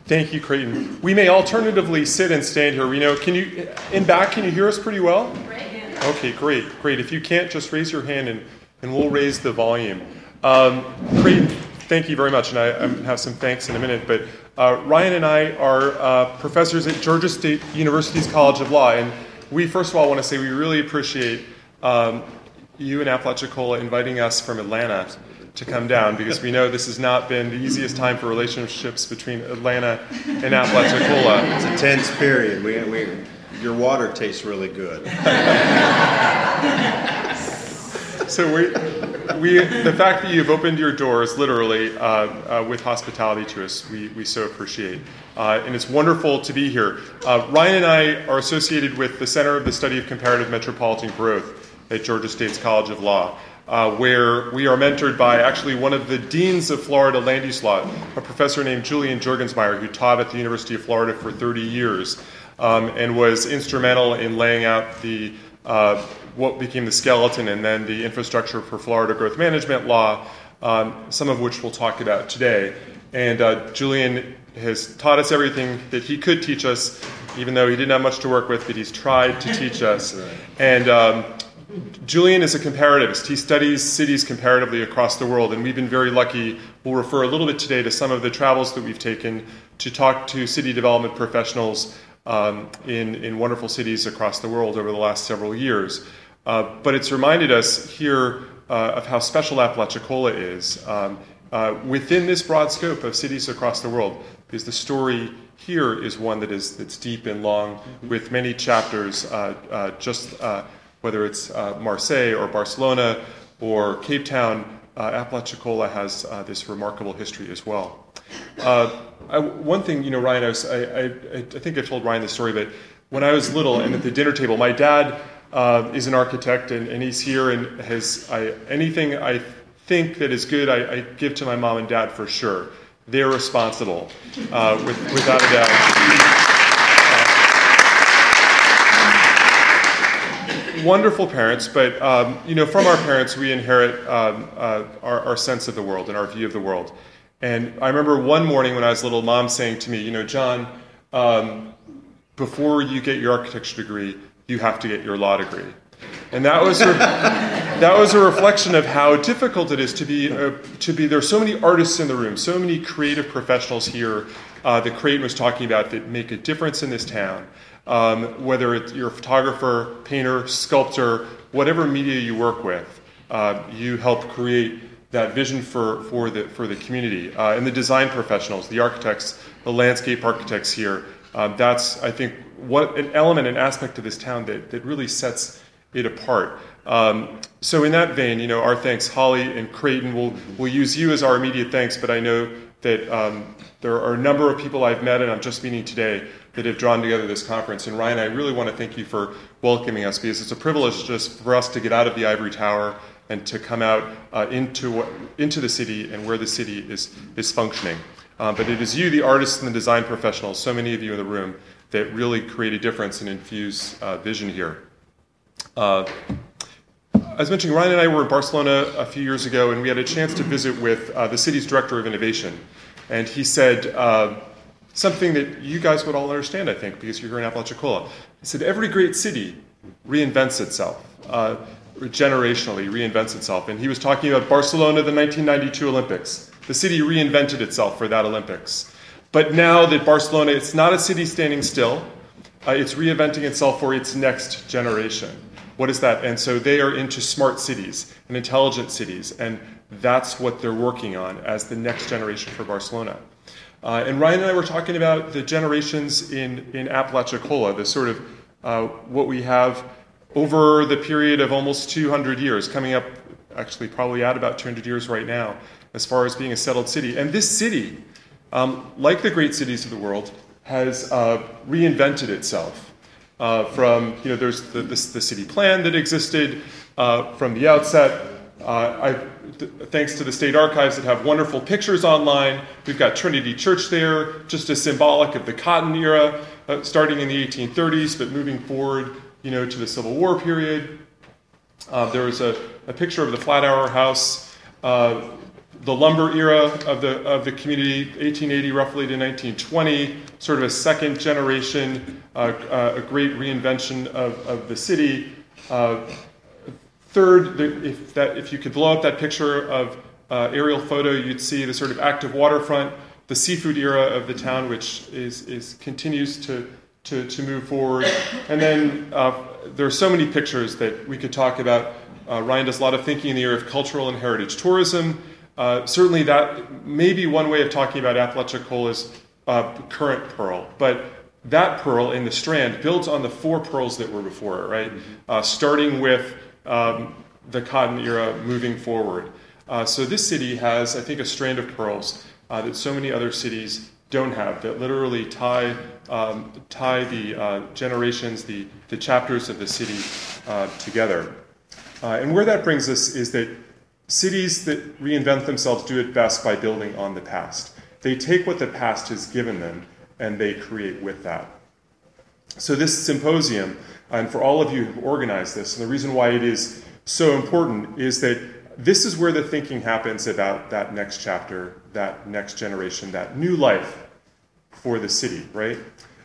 Thank you, Creighton. We may alternatively sit and stand here. Can you hear us pretty well? Okay, great. If you can't, just raise your hand and we'll raise the volume. Creighton, thank you very much, and I have some thanks in a minute, but Ryan and I are professors at Georgia State University's College of Law, and we first of all want to say we really appreciate you and Apalachicola inviting us from Atlanta to come down, because we know this has not been the easiest time for relationships between Atlanta and Apalachicola. It's a tense period. Your water tastes really good. So the fact that you've opened your doors literally with hospitality to us, we so appreciate. And it's wonderful to be here. Ryan and I are associated with the Center of the Study of Comparative Metropolitan Growth at Georgia State's College of Law, where we are mentored by actually one of the deans of Florida land use law, a professor named Julian Juergensmeyer, who taught at the University of Florida for 30 years and was instrumental in laying out the what became the skeleton and then the infrastructure for Florida growth management law, some of which we'll talk about today. And Julian has taught us everything that he could teach us, even though he didn't have much to work with, but he's tried to teach us. And Julian is a comparativist. He studies cities comparatively across the world, and we've been very lucky. We'll refer a little bit today to some of the travels that we've taken to talk to city development professionals in wonderful cities across the world over the last several years. But it's reminded us here of how special Apalachicola is within this broad scope of cities across the world, because the story here is one that's deep and long, with many chapters, whether it's Marseille or Barcelona or Cape Town. Apalachicola has this remarkable history as well. One thing, Ryan, I think I told Ryan this story, but when I was little and at the dinner table, my dad is an architect, and he's here, and anything I think that is good, I give to my mom and dad for sure. They're responsible, without a doubt. Wonderful parents, but from our parents we inherit our sense of the world and our view of the world. And I remember one morning when I was little, Mom saying to me, John, before you get your architecture degree, you have to get your law degree. And that was a reflection of how difficult it is to be. There's so many artists in the room, so many creative professionals here that Creighton was talking about that make a difference in this town. Whether you're a photographer, painter, sculptor, whatever media you work with, you help create that vision for the community. And the design professionals, the architects, the landscape architects here, that's, I think, what an element, an aspect of this town that really sets it apart. So in that vein, our thanks. Holly and Creighton, we'll use you as our immediate thanks, but I know that there are a number of people I've met and I'm just meeting today that have drawn together this conference. And Ryan, I really want to thank you for welcoming us, because it's a privilege just for us to get out of the ivory tower and to come out into the city and where the city is functioning. But it is you, the artists and the design professionals, so many of you in the room, that really create a difference and infuse vision here. As mentioned, Ryan and I were in Barcelona a few years ago, and we had a chance to visit with the city's director of innovation. And he said something that you guys would all understand, I think, because you're here in Apalachicola. He said, every great city reinvents itself, generationally reinvents itself. And he was talking about Barcelona, the 1992 Olympics. The city reinvented itself for that Olympics. But now that Barcelona, it's not a city standing still, it's reinventing itself for its next generation. What is that? And so they are into smart cities and intelligent cities, and that's what they're working on as the next generation for Barcelona. And Ryan and I were talking about the generations in Apalachicola, the sort of what we have over the period of almost 200 years, coming up actually probably at about 200 years right now, as far as being a settled city. And this city, like the great cities of the world, has reinvented itself. There's the city plan that existed from the outset. Thanks to the state archives that have wonderful pictures online. We've got Trinity Church there, just as symbolic of the Cotton era, starting in the 1830s, but moving forward, to the Civil War period. There was a picture of the Flatiron House the lumber era of the community, 1880 roughly to 1920, sort of a second generation, a great reinvention of the city. Third, if you could blow up that picture of aerial photo, you'd see the sort of active waterfront, the seafood era of the town, which continues to move forward. And then there are so many pictures that we could talk about. Ryan does a lot of thinking in the area of cultural and heritage tourism. Certainly that may be one way of talking about Apalachicola current pearl, but that pearl in the Strand builds on the four pearls that were before it, right? Starting with the cotton era moving forward. So this city has, I think, a strand of pearls that so many other cities don't have, that literally tie the generations, the chapters of the city together. And where that brings us is that cities that reinvent themselves do it best by building on the past. They take what the past has given them and they create with that. So this symposium, and for all of you who organized this, and the reason why it is so important is that this is where the thinking happens about that next chapter, that next generation, that new life for the city, right?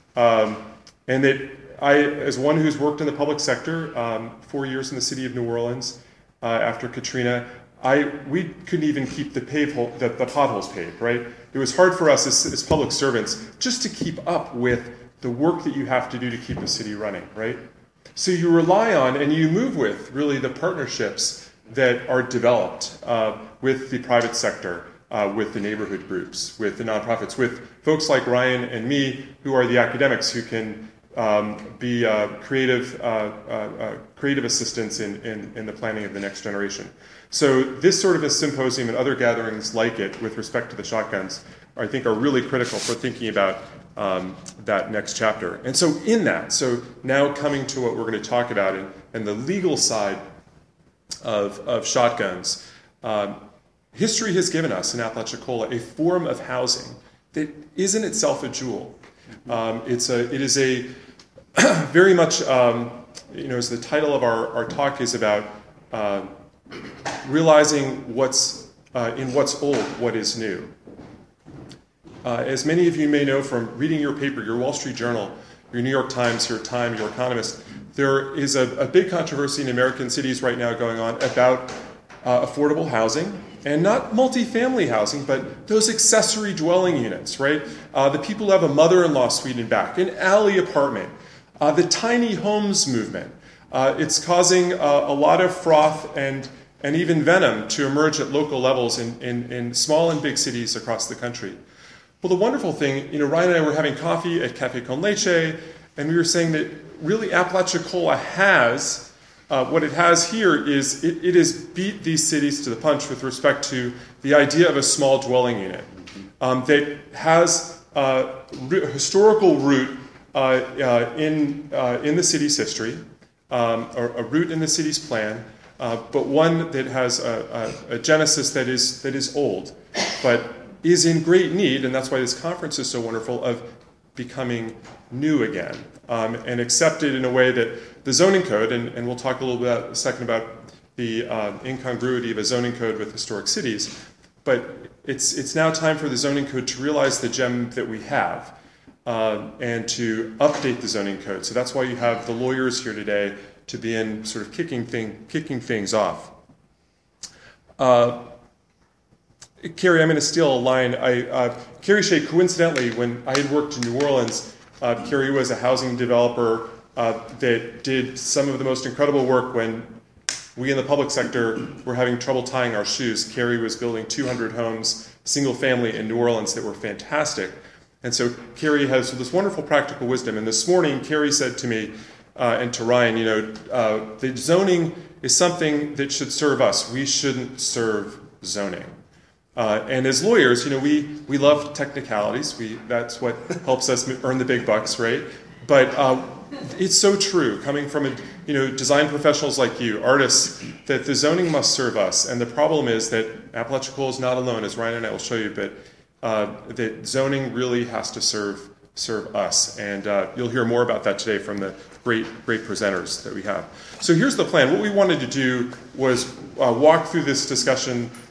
And that I, as one who's worked in the public sector, 4 years in the city of New Orleans after Katrina, we couldn't even keep the potholes paved, right? It was hard for us as public servants just to keep up with the work that you have to do to keep the city running, right? So you rely on and you move with really the partnerships that are developed with the private sector, with the neighborhood groups, with the nonprofits, with folks like Ryan and me who are the academics who can be creative assistants in the planning of the next generation. So this sort of a symposium and other gatherings like it with respect to the shotguns, I think are really critical for thinking about that next chapter. And so in that, so now coming to what we're going to talk about and the legal side of shotguns, history has given us in Apalachicola a form of housing that is in itself a jewel. It is a very much, as the title of our talk is about, realizing what's old, what is new. As many of you may know from reading your paper, your Wall Street Journal, your New York Times, your Time, your Economist, there is a big controversy in American cities right now going on about affordable housing, and not multifamily housing, but those accessory dwelling units, right? The people who have a mother-in-law suite in back, an alley apartment, the tiny homes movement. It's causing a lot of froth and even venom to emerge at local levels in small and big cities across the country. Well, the wonderful thing, Ryan and I were having coffee at Café Con Leche, and we were saying that really Apalachicola has, what it has here is it has beat these cities to the punch with respect to the idea of a small dwelling unit that has a historical root in the city's history, or a root in the city's plan, but one that has a genesis that is old, but is in great need, and that's why this conference is so wonderful, of becoming new again, and accepted in a way that the zoning code, and we'll talk a little bit in a second about the incongruity of a zoning code with historic cities, but it's now time for the zoning code to realize the gem that we have, and to update the zoning code. So that's why you have the lawyers here today to be in sort of kicking things off. Carrie, I'm going to steal a line. Carrie Shea, coincidentally, when I had worked in New Orleans, Carrie was a housing developer that did some of the most incredible work when we in the public sector were having trouble tying our shoes. Carrie was building 200 homes, single family in New Orleans that were fantastic. And so Carrie has this wonderful practical wisdom. And this morning, Carrie said to me and to Ryan, the zoning is something that should serve us. We shouldn't serve zoning. And as lawyers, we love technicalities. That's what helps us earn the big bucks, right? But it's so true, coming from design professionals like you, artists, that the zoning must serve us. And the problem is that Apalachicola is not alone, as Ryan and I will show you, but that zoning really has to serve us. And you'll hear more about that today from the great presenters that we have. So here's the plan. What we wanted to do was walk through this discussion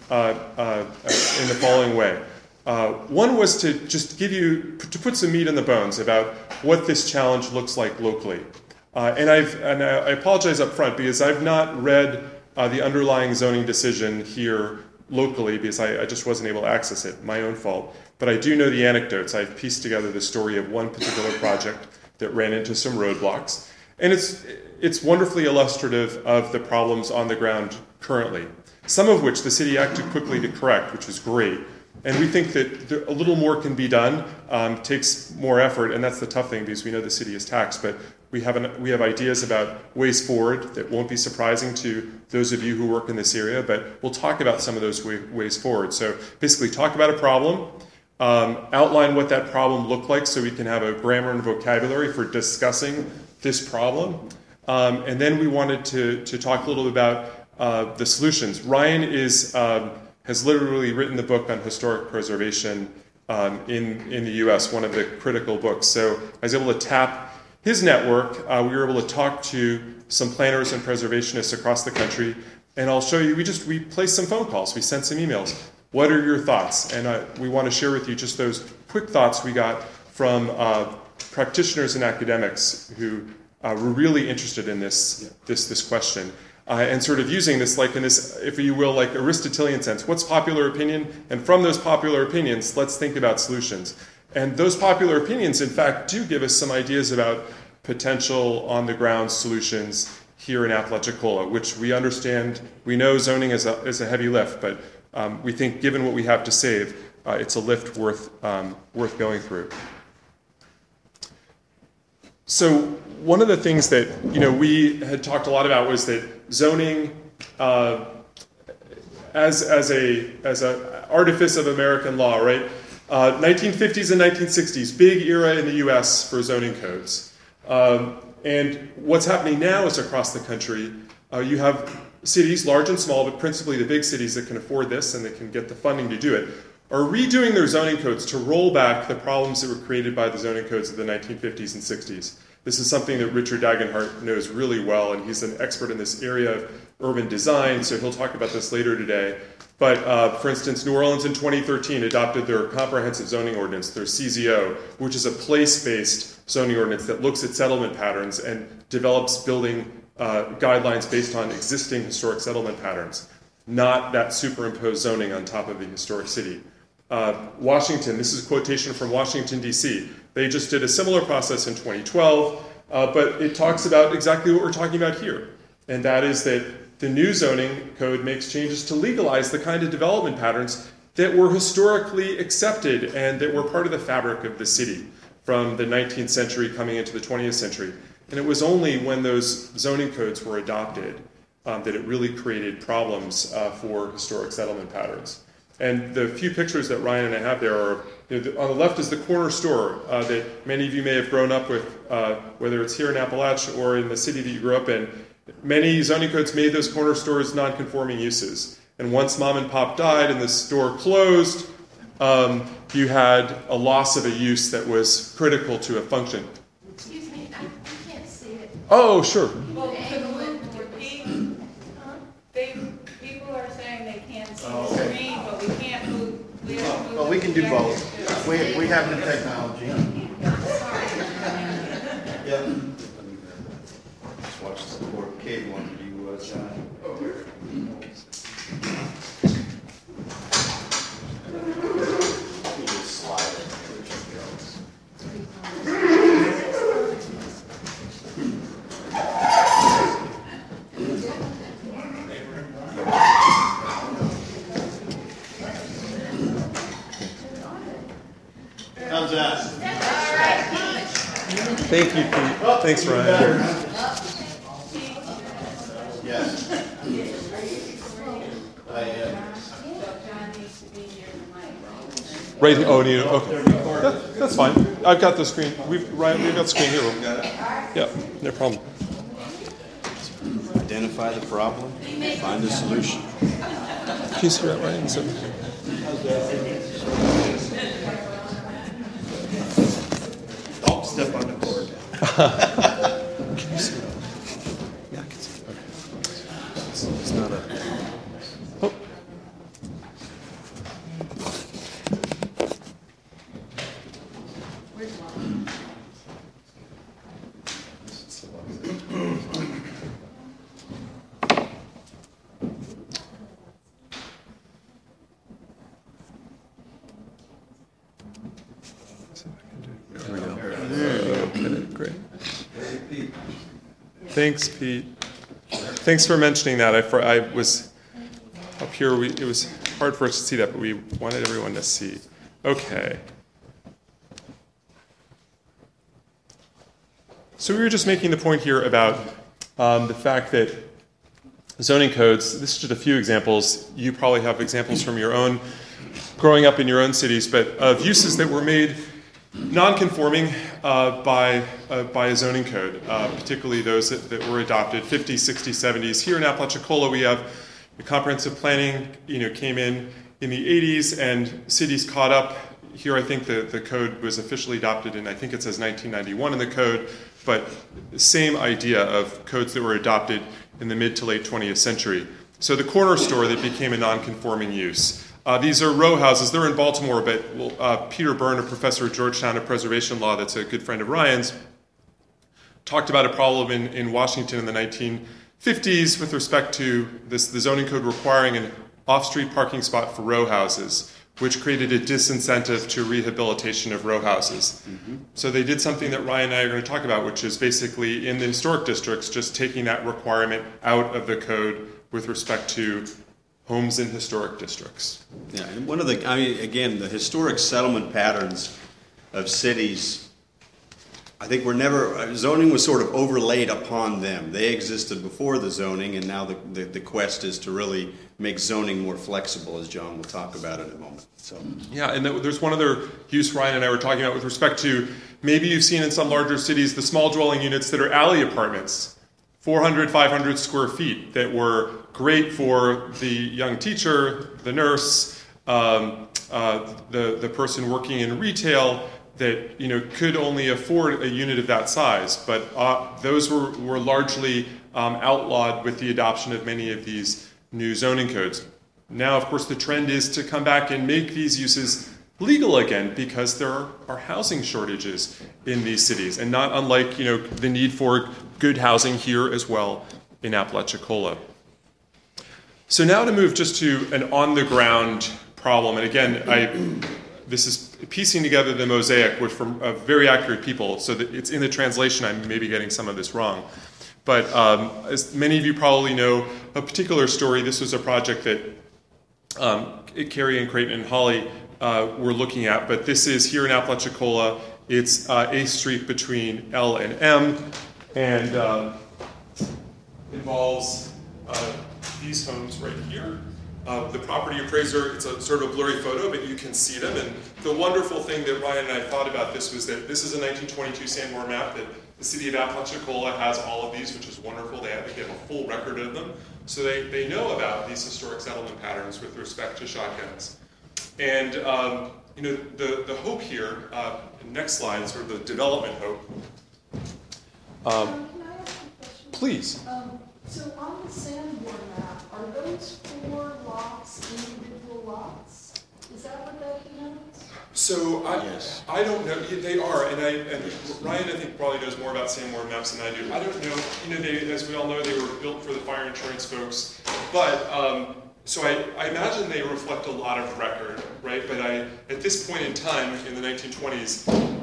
in the following way. One was to just to put some meat in the bones about what this challenge looks like locally. And I apologize up front because I've not read the underlying zoning decision here locally because I just wasn't able to access it, my own fault. But I do know the anecdotes. I've pieced together the story of one particular project that ran into some roadblocks. And it's wonderfully illustrative of the problems on the ground currently, some of which the city acted quickly to correct, which was great. And we think that a little more can be done, takes more effort, and that's the tough thing because we know the city is taxed, but we have ideas about ways forward that won't be surprising to those of you who work in this area, but we'll talk about some of those ways forward. So basically talk about a problem, outline what that problem looked like so we can have a grammar and vocabulary for discussing this problem. And then we wanted to talk a little bit about the solutions. Ryan has literally written the book on historic preservation in the US, one of the critical books. So I was able to tap his network. We were able to talk to some planners and preservationists across the country. And I'll show you, we placed some phone calls, we sent some emails. What are your thoughts? And we want to share with you just those quick thoughts we got from practitioners and academics who were really interested in this question. And sort of using this like in this, if you will, like Aristotelian sense. What's popular opinion? And from those popular opinions, let's think about solutions. And those popular opinions, in fact, do give us some ideas about potential on-the-ground solutions here in Apalachicola, which we understand, we know zoning is a heavy lift, but we think given what we have to save, it's a lift worth going through. So one of the things that we had talked a lot about was that zoning, as an artifice of American law, right? 1950s and 1960s, big era in the U.S. for zoning codes. And what's happening now is across the country, you have cities, large and small, but principally the big cities that can afford this and that can get the funding to do it, are redoing their zoning codes to roll back the problems that were created by the zoning codes of the 1950s and 60s. This is something that Richard Dagenhart knows really well, and he's an expert in this area of urban design, so he'll talk about this later today. But for instance, New Orleans in 2013 adopted their comprehensive zoning ordinance, their CZO, which is a place-based zoning ordinance that looks at settlement patterns and develops building guidelines based on existing historic settlement patterns, not that superimposed zoning on top of the historic city. Washington, this is a quotation from Washington, D.C. They just did a similar process in 2012, but it talks about exactly what we're talking about here, and that is that the new zoning code makes changes to legalize the kind of development patterns that were historically accepted and that were part of the fabric of the city from the 19th century coming into the 20th century. And it was only when those zoning codes were adopted that it really created problems for historic settlement patterns. And the few pictures that Ryan and I have there are, on the left is the corner store that many of you may have grown up with, whether it's here in Appalachia or in the city that you grew up in. Many zoning codes made those corner stores non-conforming uses. And once mom and pop died and the store closed, you had a loss of a use that was critical to a function. Excuse me, I can't see it. Oh, sure. Well, people are saying they can't see the screen, but we can't move. Well, we can do both. We have the technology. Yeah. Just watch the poor kid one of you, John. You just slide it. How's that? Thank you, Pete. Thanks, Ryan. Yes. I am. Right. Oh, okay. That's fine. I've got the screen. Ryan, we've got the screen here. Yeah, no problem. Identify the problem, find a solution. Can you see that, Ryan? So, Don't step on the cord. can you see that? Yeah, I can see it. Okay. It's not a... Oh. Where's one? There we go. Okay, great. Thanks, Pete. Thanks for mentioning that. I was up here. It was hard for us to see that, but we wanted everyone to see. Okay. So we were just making the point here about the fact that zoning codes, this is just a few examples. You probably have examples from your own, growing up in your own cities, but of uses that were made non-conforming by a zoning code, particularly those that were adopted 50s, 60s, 70s. Here in Apalachicola, we have the comprehensive planning, came in the 80s, and cities caught up. Here, I think the code was officially adopted in, I think it says 1991 in the code, but the same idea of codes that were adopted in the mid to late 20th century. So the corner store that became a non-conforming use. These are row houses. They're in Baltimore, but Peter Byrne, a professor at Georgetown of Preservation Law that's a good friend of Ryan's, talked about a problem in Washington in the 1950s with respect to the zoning code requiring an off-street parking spot for row houses, which created a disincentive to rehabilitation of row houses. Mm-hmm. So they did something that Ryan and I are going to talk about, which is basically in the historic districts, just taking that requirement out of the code with respect to homes in historic districts. Yeah, and again, the historic settlement patterns of cities, I think zoning was sort of overlaid upon them. They existed before the zoning, and now the quest is to really make zoning more flexible, as John will talk about in a moment. So yeah, and there's one other use Ryan and I were talking about with respect to, maybe you've seen in some larger cities the small dwelling units that are alley apartments, 400, 500 square feet, that were great for the young teacher, the nurse, the person working in retail that could only afford a unit of that size. But those were largely outlawed with the adoption of many of these new zoning codes. Now, of course, the trend is to come back and make these uses legal again, because there are housing shortages in these cities, and not unlike the need for good housing here as well in Apalachicola. So now to move just to an on-the-ground problem, and again, this is piecing together the mosaic from very accurate people, so that it's in the translation. I'm maybe getting some of this wrong. But as many of you probably know, a particular story, this was a project that Carrie and Creighton and Holly were looking at, but this is here in Apalachicola. It's 8th Street between L and M, and involves these homes right here. The property appraiser, it's a sort of a blurry photo, but you can see them. And the wonderful thing that Ryan and I thought about this was that this is a 1922 Sanborn map that the city of Apalachicola has all of these, which is wonderful. They have a full record of them. So they know about these historic settlement patterns with respect to shotguns. And the hope here, next slide, sort of the development hope. Can I ask a question? Please. So on the Sanborn map, are those 4 lots individual lots? Is that what that denotes? So Yes. I don't know. They are, and Ryan I think probably knows more about Sanborn maps than I do. I don't know. They, as we all know, they were built for the fire insurance folks, but. So I imagine they reflect a lot of record, right? But at this point in time, in the 1920s,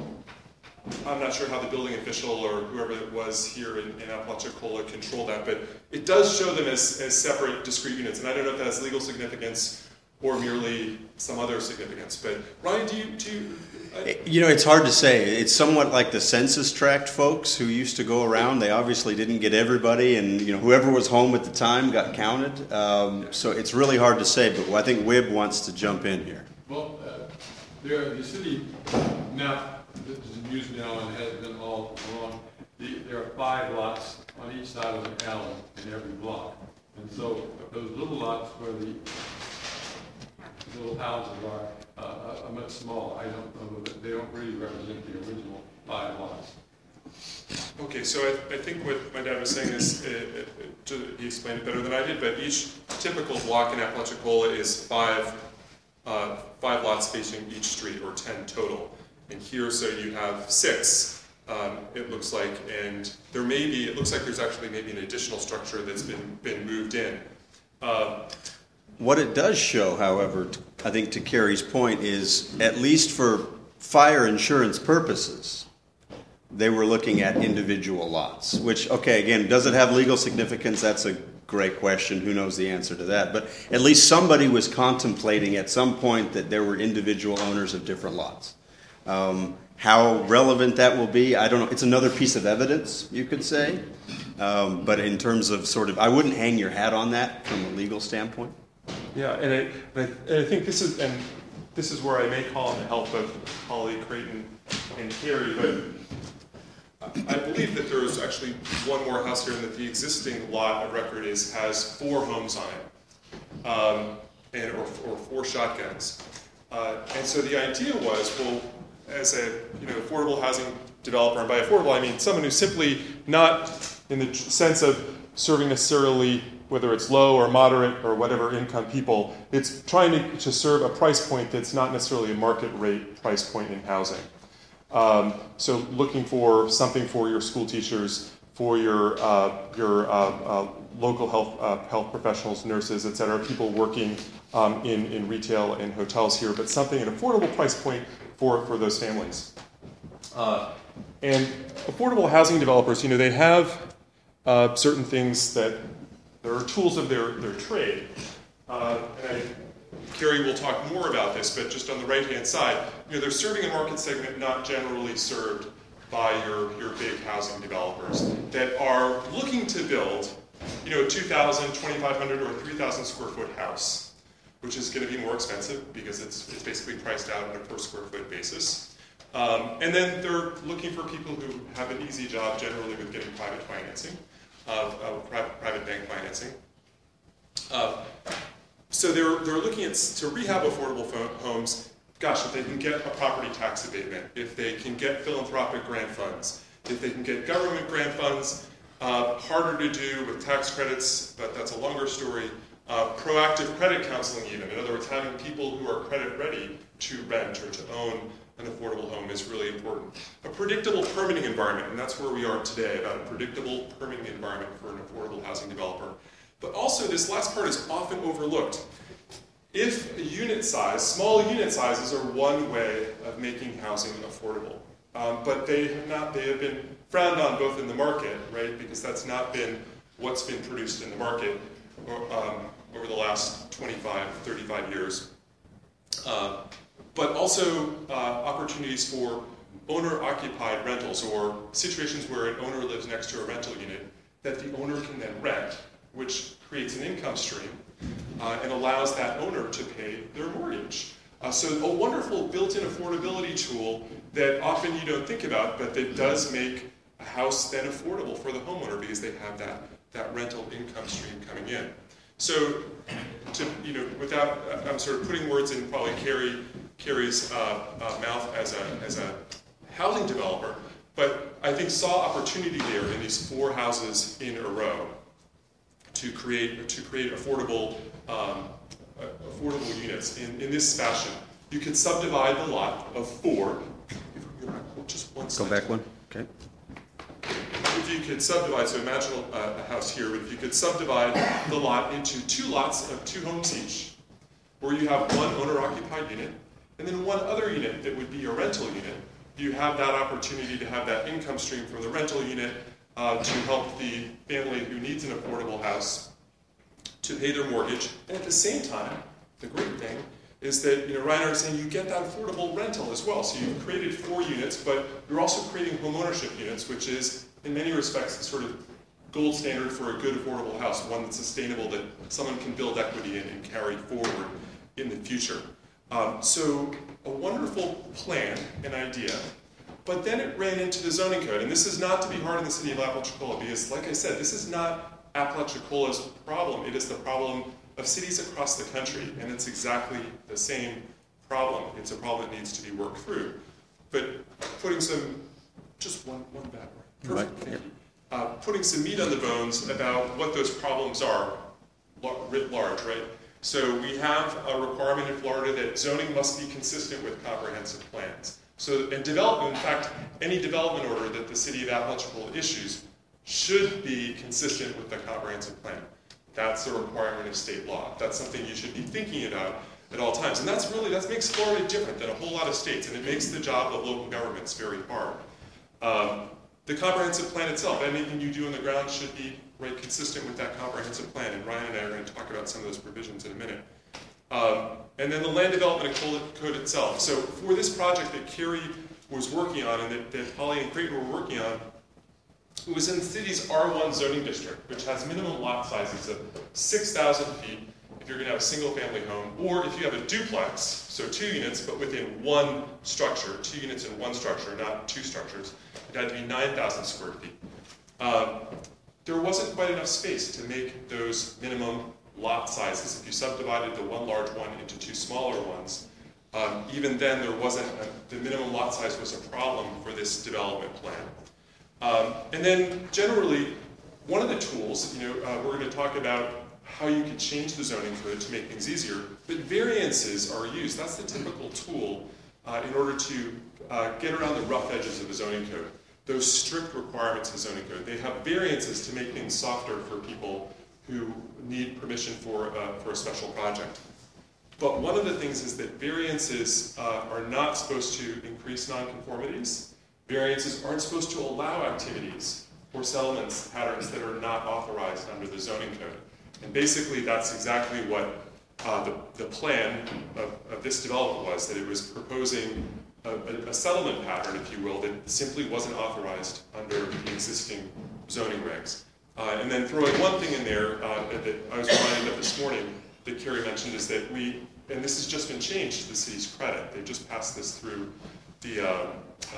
I'm not sure how the building official or whoever it was here in Apalachicola controlled that, but it does show them as separate, discrete units. And I don't know if that has legal significance or merely some other significance. But Ryan, do you it's hard to say. It's somewhat like the census tract folks who used to go around. They obviously didn't get everybody, and whoever was home at the time got counted. So it's really hard to say. But I think Wib wants to jump in here. Well, the city map that is used now and has been all along. There are 5 lots on each side of the alley in every block, and so those little lots where the little houses are much smaller. I don't know that they don't really represent the original 5 lots. Okay, so I think what my dad was saying is, he explained it better than I did, but each typical block in Apalachicola is 5 lots facing each street, or 10 total. and here, so you have 6. It looks like, and it looks like there's actually maybe an additional structure that's been moved in. What it does show, however, I think to Carrie's point, is at least for fire insurance purposes, they were looking at individual lots, which, okay, again, does it have legal significance? That's a great question. Who knows the answer to that? But at least somebody was contemplating at some point that there were individual owners of different lots. How relevant that will be, I don't know. It's another piece of evidence, you could say. But in terms of I wouldn't hang your hat on that from a legal standpoint. Yeah, and I think this is where I may call on the help of Holly, Creighton, and Carrie, but I believe that there's actually one more house here, and that the existing lot of record has 4 homes on it, or 4 shotguns. And so the idea was, well, as a affordable housing developer, and by affordable I mean someone who's simply not in the sense of serving necessarily whether it's low or moderate or whatever income people, it's trying to serve a price point that's not necessarily a market rate price point in housing. So looking for something for your school teachers, for your local health professionals, nurses, et cetera, people working in retail and hotels here, but something at an affordable price point for those families. And affordable housing developers, they have certain things that there are tools of their trade. Carrie will talk more about this, but just on the right-hand side, they're serving a market segment not generally served by your big housing developers that are looking to build, a 2,000, 2,500, or 3,000 square foot house, which is going to be more expensive because it's basically priced out on a per square foot basis. And then they're looking for people who have an easy job generally with getting private financing, private bank financing. So they're looking to rehab affordable homes. Gosh, if they can get a property tax abatement, if they can get philanthropic grant funds, if they can get government grant funds, harder to do with tax credits, but that's a longer story. Proactive credit counseling even. In other words, having people who are credit ready to rent or to own an affordable home is really important. A predictable permitting environment, and that's where we are today, about a predictable permitting environment for an affordable housing developer. But also, this last part is often overlooked. If small unit sizes are one way of making housing affordable. But they have been frowned on both in the market, right? Because that's not been what's been produced in the market over the last 25, 35 years. But also opportunities for owner-occupied rentals, or situations where an owner lives next to a rental unit that the owner can then rent, which creates an income stream and allows that owner to pay their mortgage. So a wonderful built-in affordability tool that often you don't think about, but that does make a house then affordable for the homeowner because they have that rental income stream coming in. So, without I'm sort of putting words in probably Carrie's mouth as a housing developer, but I think saw opportunity there in these 4 houses in a row to create affordable units in this fashion. You could subdivide the lot of 4. Just one second. Go back one. Okay. If you could subdivide, so imagine a house here, but if you could subdivide the lot into 2 lots of 2 homes each, where you have one owner-occupied unit, and then one other unit that would be a rental unit, you have that opportunity to have that income stream from the rental unit to help the family who needs an affordable house to pay their mortgage. And at the same time, the great thing is that, Reiner is saying you get that affordable rental as well. So you've created 4 units, but you're also creating homeownership units, which is, in many respects, the sort of gold standard for a good affordable house, one that's sustainable, that someone can build equity in and carry forward in the future. So a wonderful plan, an idea, but then it ran into the zoning code. And this is not to be hard on the city of Apalachicola, because like I said, this is not Apalachicola's problem. It is the problem of cities across the country, and it's exactly the same problem. It's a problem that needs to be worked through. But putting just one back. Perfect, thank you. Putting some meat on the bones about what those problems are, writ large, right? So we have a requirement in Florida that zoning must be consistent with comprehensive plans. So, and development, in fact, any development order that the city of Apalachicola issues should be consistent with the comprehensive plan. That's a requirement of state law. That's something you should be thinking about at all times. And that makes Florida different than a whole lot of states, and it makes the job of local governments very hard. The comprehensive plan itself, anything you do on the ground should be consistent with that comprehensive plan, and Ryan and I are going to talk about some of those provisions in a minute. And then the land development code itself. So for this project that Carrie was working on and that Holly and Creighton were working on, it was in the city's R1 zoning district, which has minimum lot sizes of 6,000 feet if you're going to have a single family home, or if you have a duplex, so 2 units, but within one structure, 2 units in one structure, not 2 structures, it had to be 9,000 square feet. There wasn't quite enough space to make those minimum lot sizes. If you subdivided the one large one into 2 smaller ones, even then there wasn't, the minimum lot size was a problem for this development plan. And then generally, one of the tools, we're going to talk about how you can change the zoning code to make things easier, but variances are used. That's the typical tool in order to get around the rough edges of the zoning code. Those strict requirements of the zoning code. They have variances to make things softer for people who need permission for a special project. But one of the things is that variances are not supposed to increase nonconformities. Variances aren't supposed to allow activities or settlements patterns that are not authorized under the zoning code. And basically that's exactly what the plan of this development was, that it was proposing a settlement pattern, if you will, that simply wasn't authorized under the existing zoning regs. And then throwing one thing in there that I was reminded of this morning that Carrie mentioned is that and this has just been changed to the city's credit. They just passed this through the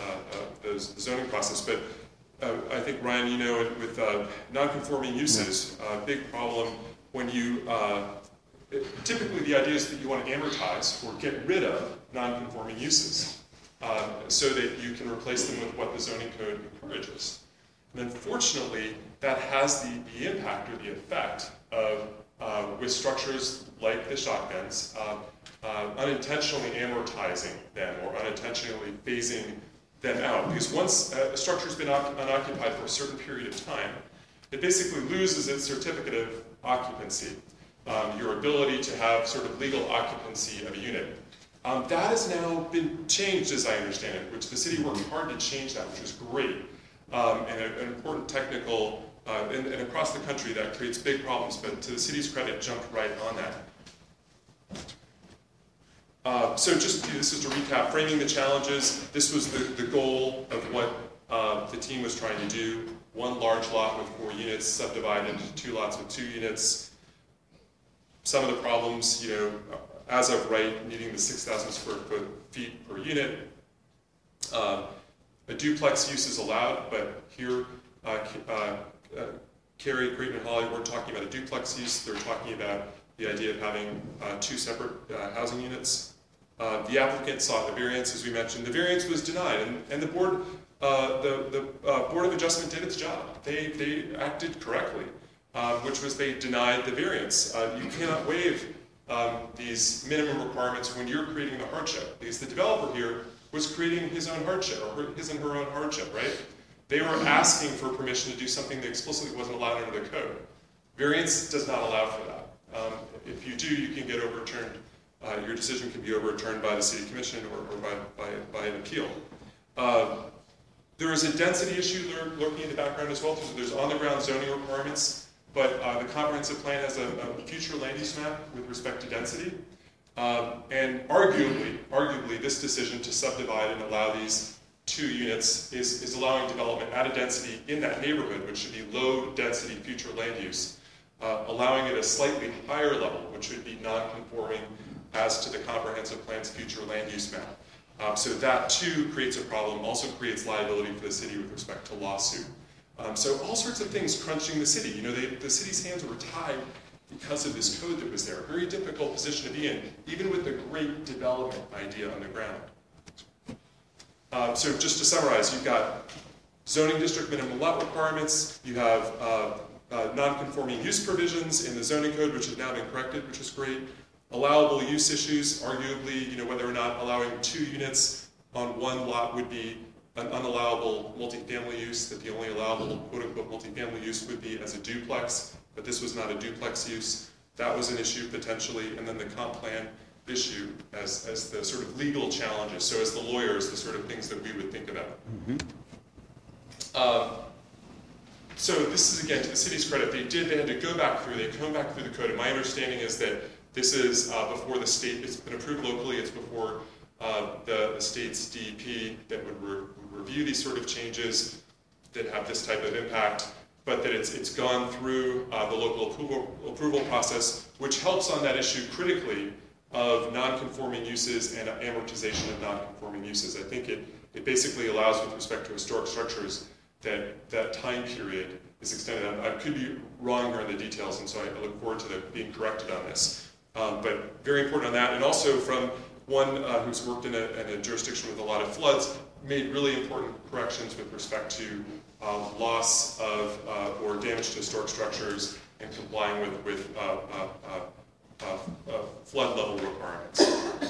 zoning process, but I think, Ryan, with non-conforming uses, a big problem when typically the idea is that you want to amortize or get rid of non-conforming uses so that you can replace them with what the zoning code encourages. And unfortunately, that has the impact or the effect of, with structures like the shotguns, unintentionally amortizing them or unintentionally phasing them out. Because once a structure's been unoccupied for a certain period of time, it basically loses its certificate of occupancy, your ability to have sort of legal occupancy of a unit. That has now been changed, as I understand it, which the city worked hard to change that, which was great. And an important technical, and across the country that creates big problems, but to the city's credit, jumped right on that. So this is to recap, framing the challenges. This was the goal of what the team was trying to do. One large lot with 4 units subdivided into 2 lots with 2 units. Some of the problems, as of right, needing the 6,000 square feet per unit. A duplex use is allowed, but here, Carrie, Creighton, and Holly weren't talking about a duplex use. They're talking about the idea of having 2 separate housing units. The applicant sought the variance, as we mentioned. The variance was denied, and the board, Board of Adjustment did its job. They acted correctly, which was they denied the variance. You cannot waive these minimum requirements when you're creating the hardship, because the developer here was creating his own hardship, or his and her own hardship, right? They were asking for permission to do something that explicitly wasn't allowed under the code. Variance does not allow for that. If you do, you can get overturned. Your decision can be overturned by the city commission or by an appeal. There is a density issue lurking in the background as well. So there's on-the-ground zoning requirements, but the comprehensive plan has a future land use map with respect to density. And arguably, this decision to subdivide and allow these 2 units is allowing development at a density in that neighborhood, which should be low density future land use, allowing it a slightly higher level, which would be non-conforming as to the comprehensive plan's future land use map. So that too creates a problem, also creates liability for the city with respect to lawsuit. So all sorts of things crunching the city. The city's hands were tied because of this code that was there. A very difficult position to be in, even with the great development idea on the ground. So just to summarize, you've got zoning district minimum lot requirements, you have non-conforming use provisions in the zoning code, which has now been corrected, which is great. Allowable use issues, arguably, whether or not allowing 2 units on one lot would be an unallowable multifamily use, that the only allowable quote-unquote multifamily use would be as a duplex, but this was not a duplex use. That was an issue potentially, and then the comp plan issue as the sort of legal challenges. So as the lawyers, the sort of things that we would think about. So this is, again, to the city's credit, they had to go back through, they come back through the code, and my understanding is that this is before the state, it's been approved locally, it's before the state's DEP that would review these sort of changes that have this type of impact, but that it's gone through the local approval process, which helps on that issue critically of non-conforming uses and amortization of non-conforming uses. I think it basically allows, with respect to historic structures, that time period is extended. I could be wrong here in the details, and so I look forward to being corrected on this. But very important on that, and also from one who's worked in a jurisdiction with a lot of floods, made really important corrections with respect to loss of or damage to historic structures and complying with flood level requirements.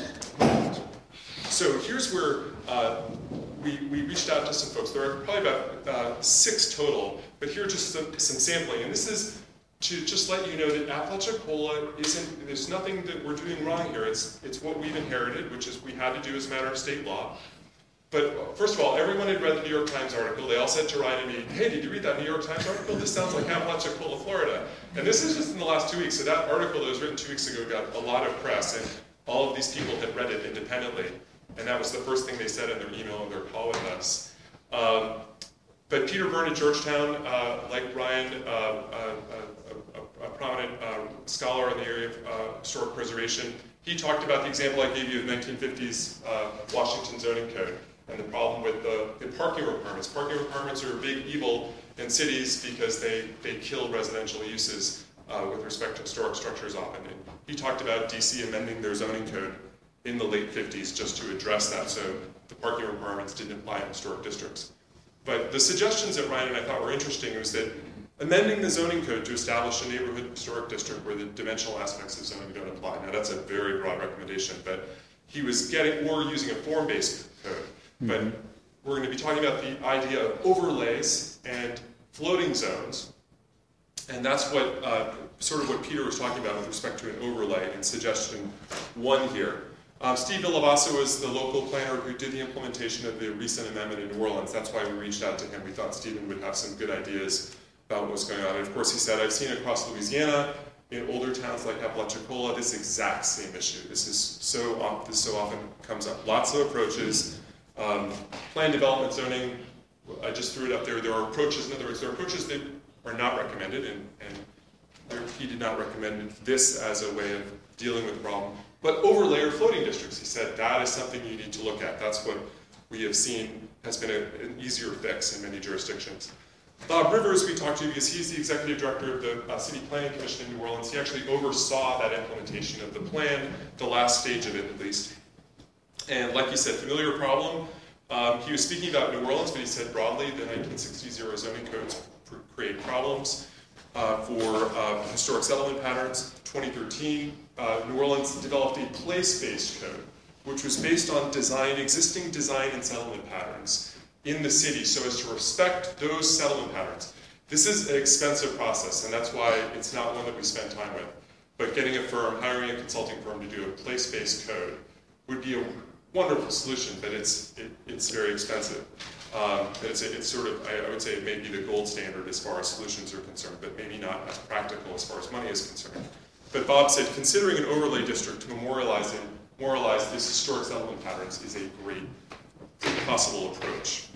So here's where we reached out to some folks. There are probably about 6 total, but here are just some sampling. And this is to just let you know that Apalachicola there's nothing that we're doing wrong here. It's what we've inherited, which is we had to do as a matter of state law. But first of all, everyone had read the New York Times article. They all said to Ryan and me, hey, did you read that New York Times article? This sounds like Apalachicola, Florida. And this is just in the last 2 weeks. So that article that was written 2 weeks ago got a lot of press, and all of these people had read it independently. And that was the first thing they said in their email and their call with us. But Peter Byrne at Georgetown, like Ryan, a prominent scholar in the area of historic preservation, he talked about the example I gave you of 1950s Washington zoning code and the problem with the parking requirements. Parking requirements are a big evil in cities because they kill residential uses with respect to historic structures often. And he talked about DC amending their zoning code in the late 50s just to address that, so the parking requirements didn't apply in historic districts. But the suggestions that Ryan and I thought were interesting was that amending the zoning code to establish a neighborhood historic district where the dimensional aspects of zoning don't apply. Now that's a very broad recommendation, but he was or using a form-based code. But we're going to be talking about the idea of overlays and floating zones, and that's what sort of what Peter was talking about with respect to an overlay in suggestion 1 here. Steve Villavasa was the local planner who did the implementation of the recent amendment in New Orleans. That's why we reached out to him. We thought Stephen would have some good ideas about what was going on. And of course he said, I've seen across Louisiana, in older towns like Apalachicola, this exact same issue. This so often comes up. Lots of approaches. Plan development zoning, I just threw it up there. There are approaches, in other words, there are approaches that are not recommended, and he did not recommend this as a way of dealing with the problem. But overlay or floating districts, he said, that is something you need to look at. That's what we have seen has been an easier fix in many jurisdictions. Bob Rivers, we talked to because he's the executive director of the City Planning Commission in New Orleans. He actually oversaw that implementation of the plan, the last stage of it at least. And like you said, familiar problem. He was speaking about New Orleans, but he said broadly the 1960 zoning codes create problems for historic settlement patterns. 2013, New Orleans developed a place-based code, which was based on existing design and settlement patterns in the city so as to respect those settlement patterns. This is an expensive process, and that's why it's not one that we spend time with. But getting a firm, hiring a consulting firm to do a place-based code would be a wonderful solution, but it's very expensive. It's sort of, I would say it may be the gold standard as far as solutions are concerned, but maybe not as practical as far as money is concerned. But Bob said, considering an overlay district to memorialize these historic settlement patterns is a great possible approach.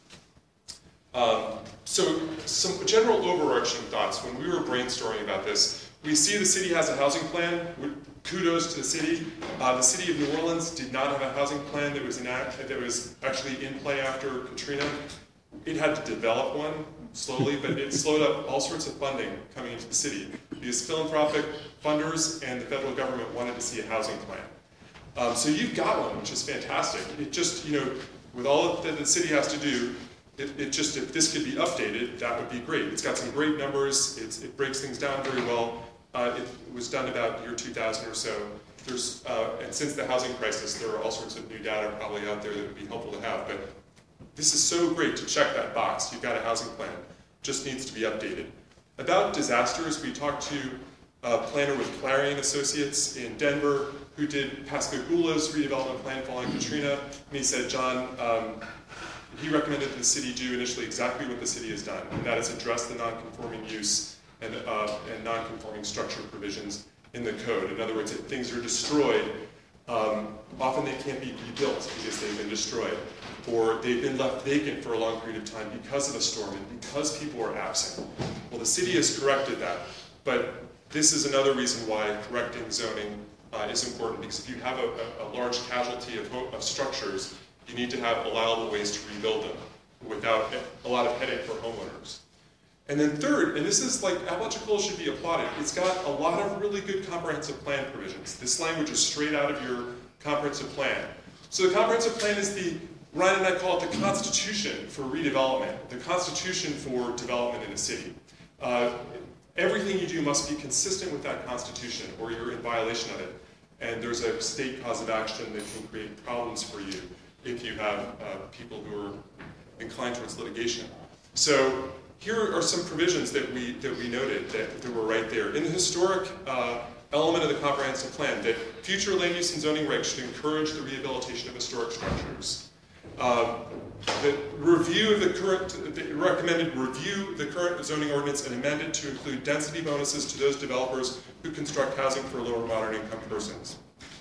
So some general overarching thoughts. When we were brainstorming about this, we see the city has a housing plan. Kudos to the city. The city of New Orleans did not have a housing plan that was actually in play after Katrina. It had to develop one slowly, but it slowed up all sorts of funding coming into the city because philanthropic funders and the federal government wanted to see a housing plan. So you've got one, which is fantastic. It just, with all that the city has to do, if this could be updated, that would be great. It's got some great numbers. It breaks things down very well. It was done about year 2000 or so. There's, and since the housing crisis, there are all sorts of new data probably out there that would be helpful to have, but this is so great to check that box. You've got a housing plan, just needs to be updated. About disasters, we talked to a planner with Clarion Associates in Denver who did Pascagoula's redevelopment plan following Katrina, and he said, John, he recommended that the city do initially exactly what the city has done, and that is address the non-conforming use and non-conforming structure provisions in the code. In other words, if things are destroyed, often they can't be rebuilt because they've been destroyed, or they've been left vacant for a long period of time because of a storm and because people are absent. Well, the city has corrected that, but this is another reason why correcting zoning is important, because if you have a large casualty of structures, you need to have allowable ways to rebuild them without a lot of headache for homeowners. And then third, and this is like Apalachicola should be applauded, it's got a lot of really good comprehensive plan provisions. This language is straight out of your comprehensive plan. So the comprehensive plan is Ryan and I call it the constitution for redevelopment, the constitution for development in a city. Everything you do must be consistent with that constitution or you're in violation of it. And there's a state cause of action that can create problems for you if you have people who are inclined towards litigation. So here are some provisions that we noted that were right there. In the historic element of the comprehensive plan, that future land use and zoning regs should encourage the rehabilitation of historic structures. The recommended review the current zoning ordinance and amend it to include density bonuses to those developers who construct housing for lower moderate income persons.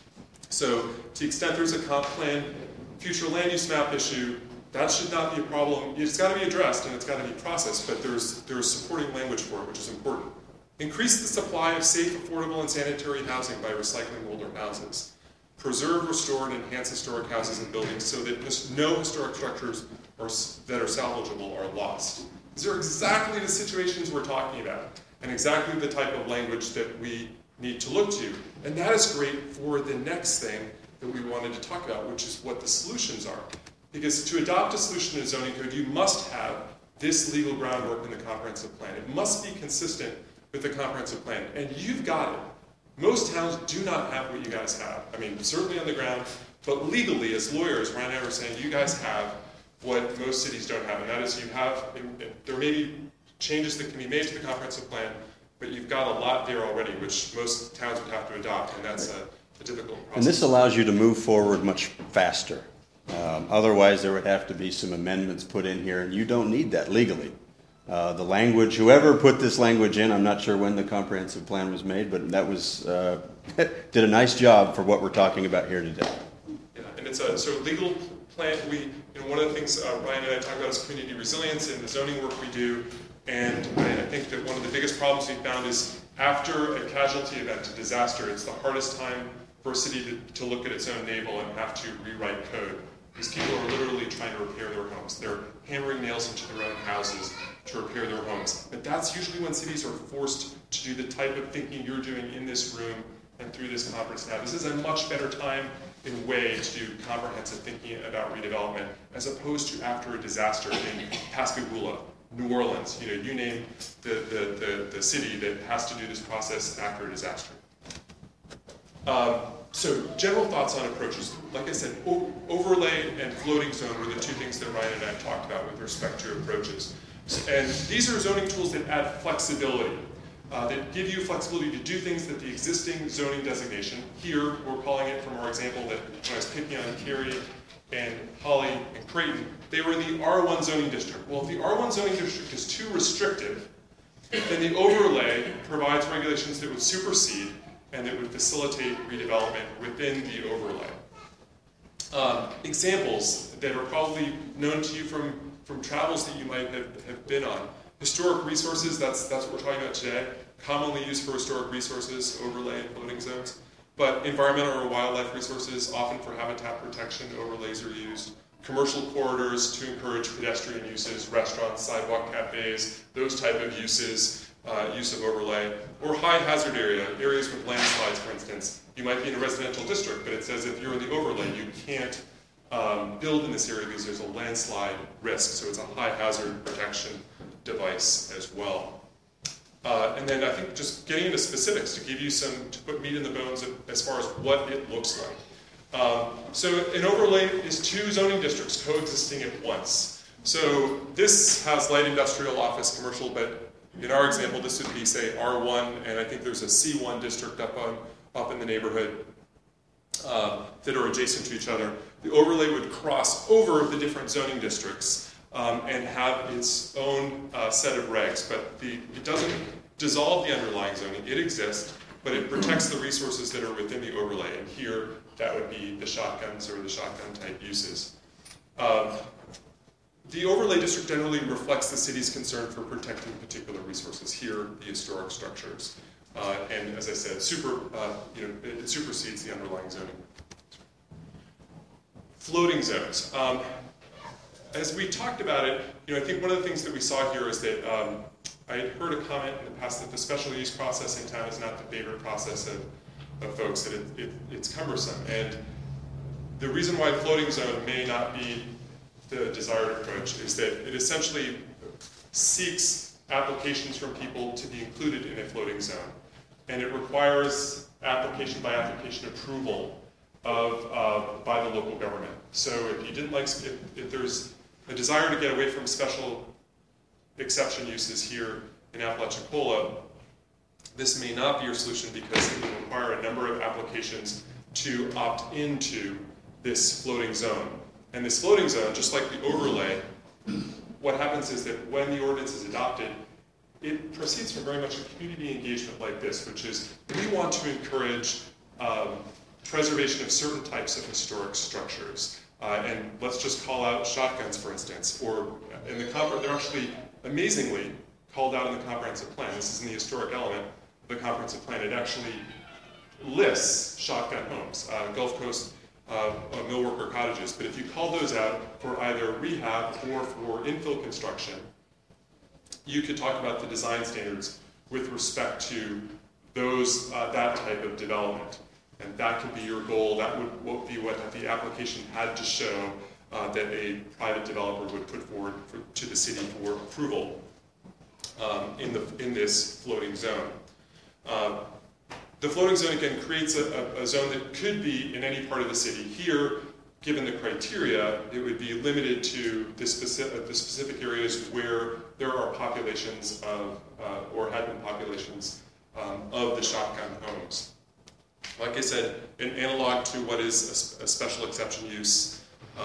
So to the extent there's a comp plan, future land use map issue, that should not be a problem. It's got to be addressed and it's got to be processed, but there's supporting language for it, which is important. Increase the supply of safe, affordable, and sanitary housing by recycling older houses. Preserve, restore, and enhance historic houses and buildings so that no historic structures that are salvageable are lost. These are exactly the situations we're talking about, and exactly the type of language that we need to look to. And that is great for the next thing that we wanted to talk about, which is what the solutions are. Because to adopt a solution in a zoning code, you must have this legal groundwork in the comprehensive plan. It must be consistent with the comprehensive plan, and you've got it. Most towns do not have what you guys have. I mean, certainly on the ground, but legally, as lawyers, Ryan and I were saying, you guys have what most cities don't have, and that is you have, there may be changes that can be made to the comprehensive plan, but you've got a lot there already, which most towns would have to adopt, and that's a difficult process. And this allows you to move forward much faster. Otherwise, there would have to be some amendments put in here, and you don't need that legally. The language, whoever put this language in, I'm not sure when the comprehensive plan was made, but that was did a nice job for what we're talking about here today. Yeah, and it's so legal plan. One of the things Ryan and I talk about is community resilience and the zoning work we do. And I think that one of the biggest problems we found is after a casualty event, a disaster, it's the hardest time for a city to look at its own navel and have to rewrite code. These people are literally trying to repair their homes. They're hammering nails into their own houses to repair their homes. But that's usually when cities are forced to do the type of thinking you're doing in this room and through this conference now. This is a much better time in way to do comprehensive thinking about redevelopment as opposed to after a disaster in Pascagoula, New Orleans, you name the city that has to do this process after a disaster. So general thoughts on approaches. Like I said, overlay and floating zone were the two things that Ryan and I talked about with respect to approaches. And these are zoning tools that add flexibility, that give you flexibility to do things that the existing zoning designation, here we're calling it from our example that when I was picking on Cary and Holly and Creighton, they were in the R1 zoning district. Well, if the R1 zoning district is too restrictive, then the overlay provides regulations that would supersede and that would facilitate redevelopment within the overlay. Examples that are probably known to you from travels that you might have been on. Historic resources, that's what we're talking about today, commonly used for historic resources, overlay and floating zones. But environmental or wildlife resources, often for habitat protection, overlays are used. Commercial corridors to encourage pedestrian uses, restaurants, sidewalk cafes, those type of uses, use of overlay. Or high hazard areas with landslides, for instance. You might be in a residential district, but it says if you're in the overlay, you can't build in this area because there's a landslide risk. So it's a high hazard protection device as well. And then I think just getting into specifics to give you to put meat in the bones as far as what it looks like. So an overlay is two zoning districts coexisting at once. So this has light industrial, office, commercial, but in our example, this would be, say, R1, and I think there's a C1 district up in the neighborhood that are adjacent to each other. The overlay would cross over the different zoning districts and have its own set of regs, but it doesn't dissolve the underlying zoning. It exists, but it protects the resources that are within the overlay, and here that would be the shotguns or the shotgun type uses. The overlay district generally reflects the city's concern for protecting particular resources, here the historic structures. And as I said, it supersedes the underlying zoning. Floating zones. As we talked about it, I think one of the things that we saw here is that I had heard a comment in the past that the special use process in town is not the favorite process of folks, that it's cumbersome. And the reason why floating zone may not be the desired approach is that it essentially seeks applications from people to be included in a floating zone. And it requires application by application approval by the local government. So if you didn't like, if there's a desire to get away from special exception uses here in Apalachicola, this may not be your solution because it will require a number of applications to opt into this floating zone. And this floating zone, just like the overlay, what happens is that when the ordinance is adopted, it proceeds from very much a community engagement like this, which is we want to encourage preservation of certain types of historic structures. And let's just call out shotguns, for instance, or in the they're actually amazingly called out in the comprehensive plan. This is in the historic element of the comprehensive plan. It actually lists shotgun homes, Gulf Coast mill worker cottages. But if you call those out for either rehab or for infill construction, you could talk about the design standards with respect to those that type of development. And that could be your goal. That would be what the application had to show that a private developer would put forward to the city for approval in this floating zone. The floating zone, again, creates a zone that could be in any part of the city. Here, given the criteria, it would be limited to the specific areas where there are populations of, or had been populations of the shotgun homes. Like I said, an analog to what is a special exception use.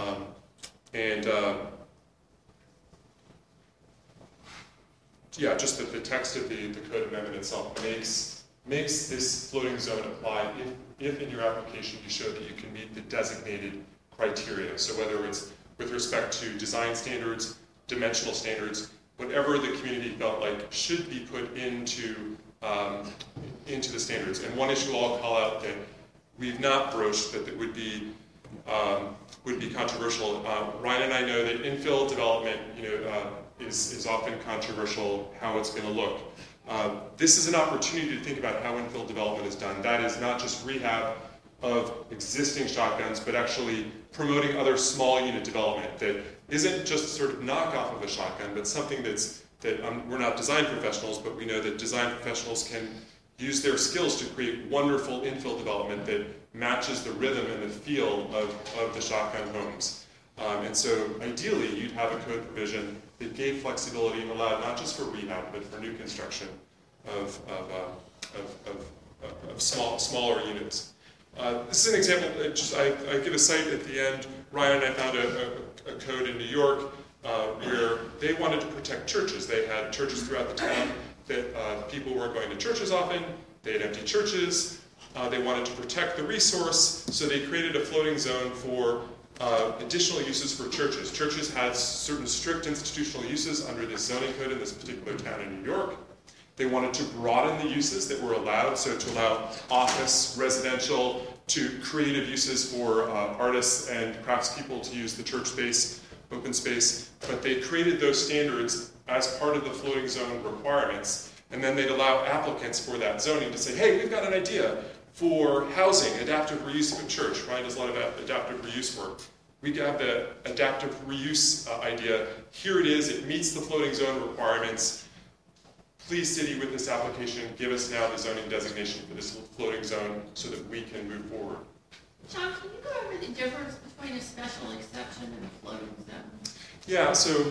Just the text of the code amendment itself makes this floating zone apply if in your application you show that you can meet the designated criteria. So whether it's with respect to design standards, dimensional standards, whatever the community felt like should be put into the standards. And one issue I'll call out that we've not broached, but that would be controversial. Ryan and I know that infill development, is often controversial how it's going to look. This is an opportunity to think about how infill development is done. That is not just rehab of existing shotguns, but actually promoting other small unit development that isn't just sort of knockoff of a shotgun, but something we're not design professionals, but we know that design professionals can use their skills to create wonderful infill development that matches the rhythm and the feel of the shotgun homes. And so ideally, you'd have a code provision that gave flexibility and allowed not just for rehab, but for new construction of smaller units. This is an example. I give a site at the end. Ryan and I found a code in New York where they wanted to protect churches. They had churches throughout the town that people weren't going to churches often. They had empty churches. They wanted to protect the resource, so they created a floating zone for additional uses for churches. Churches had certain strict institutional uses under this zoning code in this particular town in New York. They wanted to broaden the uses that were allowed, so to allow office, residential, to creative uses for artists and craftspeople to use the church space, open space. But they created those standards as part of the floating zone requirements, and then they'd allow applicants for that zoning to say, hey, we've got an idea for housing, adaptive reuse of a church. Ryan does a lot of adaptive reuse work. We have the adaptive reuse idea. Here it is, it meets the floating zone requirements. please city with this application, give us now the zoning designation for this floating zone so that we can move forward. John, can you go over the difference between a special exception and a floating zone? Yeah, so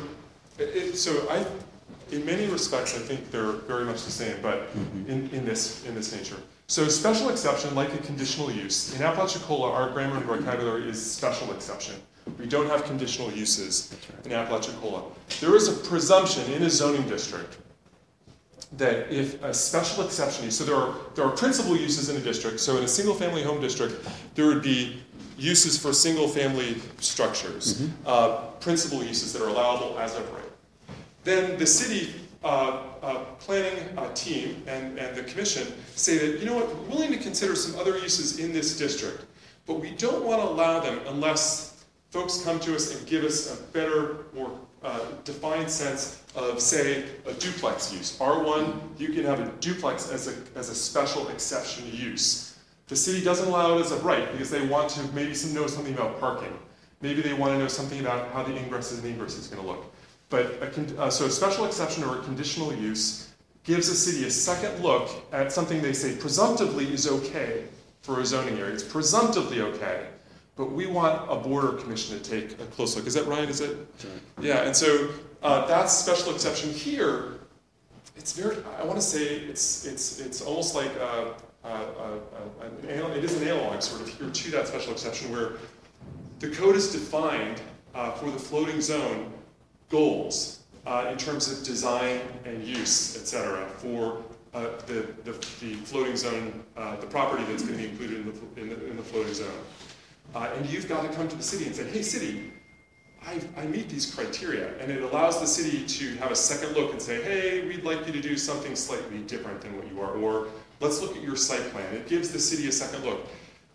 in many respects, I think they're very much the same, but in this nature. So special exception, like a conditional use, in Apalachicola, our grammar and vocabulary is special exception. We don't have conditional uses in Apalachicola. There is a presumption in a zoning district that if a special exception use, so there are principal uses in a district. So in a single-family home district, there would be uses for single-family structures, principal uses that are allowable as of right. Then the city planning team and the commission say that, you know what, we're willing to consider some other uses in this district, but we don't want to allow them unless folks come to us and give us a better, more defined sense of, say, a duplex use. R1, you can have a duplex as a special exception use. The city doesn't allow it as a right because they want to maybe know something about parking. Maybe they want to know something about how the ingress and egress is going to look. But so a special exception or a conditional use gives a city a second look at something they say presumptively is okay for a zoning area. It's presumptively okay, but we want a border commission to take a close look. Is that right? Is it? Sure. Yeah, and so that's special exception here. It's very, I want to say it's almost like it is an analog sort of here to that special exception where the code is defined for the floating zone goals in terms of design and use, et cetera, for the floating zone, the property that's going to be included in the floating zone. And you've got to come to the city and say, hey, city, I meet these criteria. And it allows the city to have a second look and say, hey, we'd like you to do something slightly different than what you are. Or let's look at your site plan. It gives the city a second look.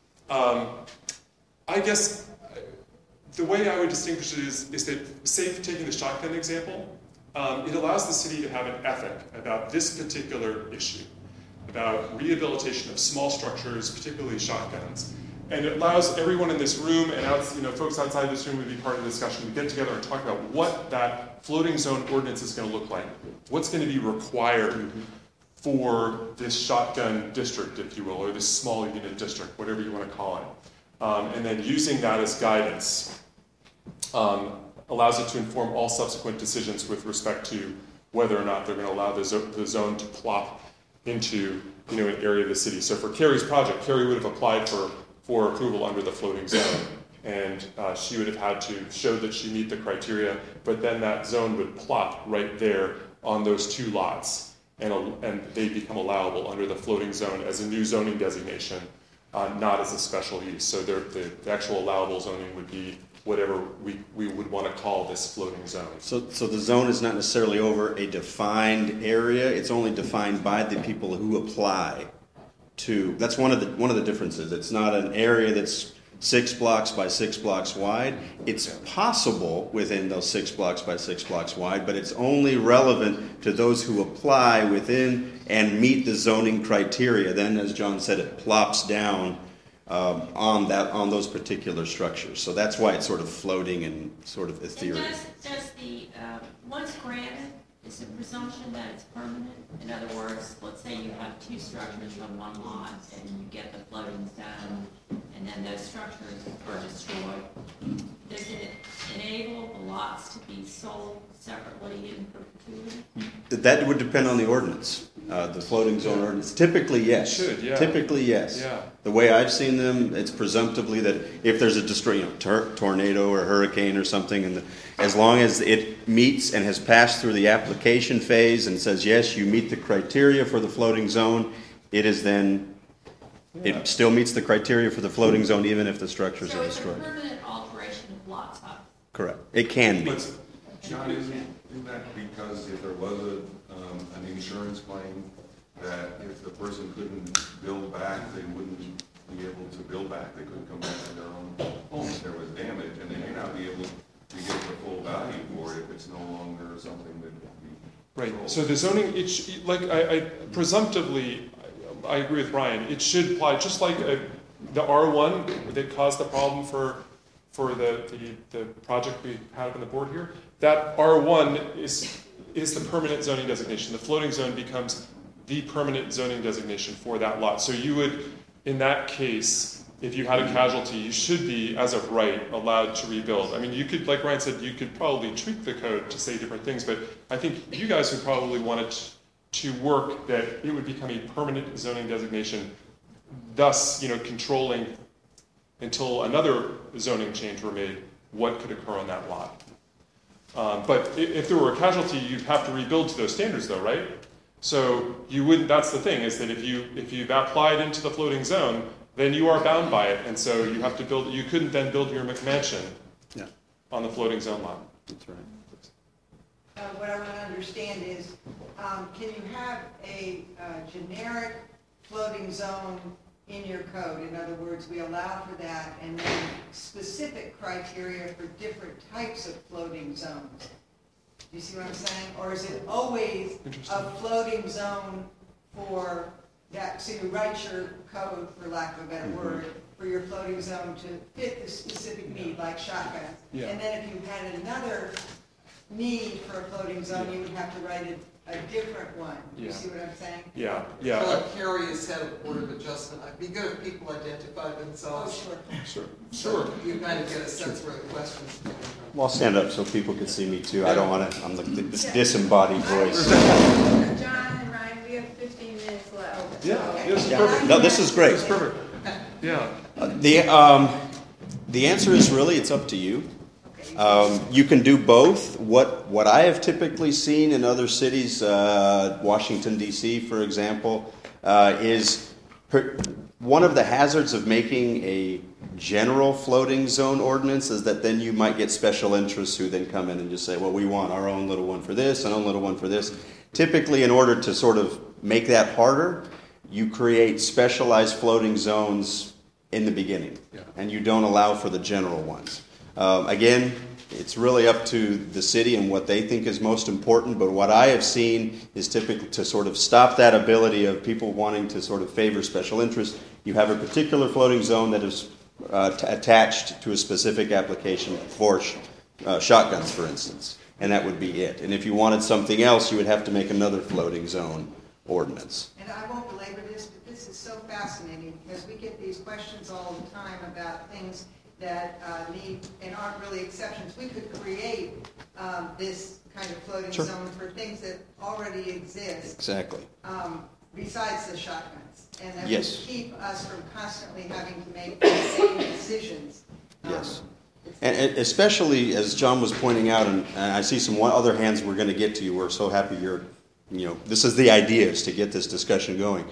I guess the way I would distinguish it is that, say, taking the shotgun example, it allows the city to have an ethic about this particular issue, about rehabilitation of small structures, particularly shotguns. And it allows everyone in this room and folks outside this room would be part of the discussion to get together and talk about what that floating zone ordinance is going to look like. What's going to be required for this shotgun district, if you will, or this small unit district, whatever you want to call it. And then using that as guidance allows it to inform all subsequent decisions with respect to whether or not they're going to allow the zone to plop into an area of the city. So for Carrie's project, Carrie would have applied for approval under the floating zone, and she would have had to show that she meet the criteria, but then that zone would plop right there on those two lots, and they become allowable under the floating zone as a new zoning designation, not as a special use. So the actual allowable zoning would be whatever we would want to call this floating zone. So the zone is not necessarily over a defined area. It's only defined by the people who apply to. That's one of the differences. It's not an area that's 6 blocks by 6 blocks wide. It's possible within those 6 blocks by 6 blocks wide, but it's only relevant to those who apply within and meet the zoning criteria. Then, as John said, it plops down on those particular structures. So that's why it's sort of floating and sort of ethereal. And does the once granted, is a presumption that it's permanent? In other words, let's say you have 2 structures on one lot and you get the floating zone, and then those structures are destroyed. Does it enable the lots to be sold separately in perpetuity? That would depend on the ordinance, the floating zone ordinance. Typically, yes. It should, yeah. Typically, yes. Yeah. The way I've seen them, it's presumptively that if there's a tornado or hurricane or something, and as long as it meets and has passed through the application phase and says, yes, you meet the criteria for the floating zone, it is then, it still meets the criteria for the floating zone even if the structures are destroyed. So it's a permanent alteration of lot size? Correct. It can be. John, isn't that because if there was an insurance claim, that if the person couldn't build back, they wouldn't be able to build back, they couldn't come back to their own home if there was damage, and they may not be able to get the full value for it if it's no longer something that can be Right. controlled. So the zoning, I presumptively, I agree with Ryan. It should apply just like the R1 that caused the problem for the project we had up on the board here. That R1 is is the permanent zoning designation. The floating zone becomes the permanent zoning designation for that lot. So you would, in that case, if you had a casualty, you should be, as of right, allowed to rebuild. I mean, you could, like Ryan said, you could probably tweak the code to say different things, but I think you guys would probably want it to work that it would become a permanent zoning designation, thus, controlling until another zoning change were made, what could occur on that lot. But if there were a casualty, you'd have to rebuild to those standards, though, right? So you wouldn't. That's the thing, is that if you've applied into the floating zone, then you are bound by it, and so you have to build. You couldn't then build your McMansion on the floating zone lot. That's right. What I want to understand is, can you have a generic floating zone in your code? In other words, we allow for that, and then specific criteria for different types of floating zones. Do you see what I'm saying? Or is it always a floating zone for that? So you write your code, for lack of a better word, for your floating zone to fit the specific need, like shotguns. Yeah. And then if you had another need for a floating zone, you would have to write a different one. Do you see what I'm saying? Yeah. Well, Carrie has had a Board of Adjustment. It'd be good if people identify themselves. Oh, sure. Sure. You kind of get a sense where the question's coming from. Well, I'll stand up so people can see me too. I don't want to, I'm this disembodied voice. John and Ryan, we have 15 minutes left. Yeah. This is perfect. No, this is great. It's perfect. Yeah. The answer is really, it's up to you. You can do both. What I have typically seen in other cities, Washington, D.C., for example, is one of the hazards of making a general floating zone ordinance is that then you might get special interests who then come in and just say, well, we want our own little one for this, and our own little one for this. Typically, in order to sort of make that harder, you create specialized floating zones in the beginning, and you don't allow for the general ones. Again, it's really up to the city and what they think is most important, but what I have seen is typically to sort of stop that ability of people wanting to sort of favor special interest. You have a particular floating zone that is attached to a specific application for shotguns, for instance, and that would be it. And if you wanted something else, you would have to make another floating zone ordinance. And I won't belabor this, but this is so fascinating because we get these questions all the time about things that need and aren't really exceptions. We could create this kind of floating zone for things that already exist. Exactly. Besides the shotguns. And that Yes. would keep us from constantly having to make the same decisions. Yes. And especially, as John was pointing out, and I see some other hands we're going to get to, we're so happy this is the idea, is to get this discussion going.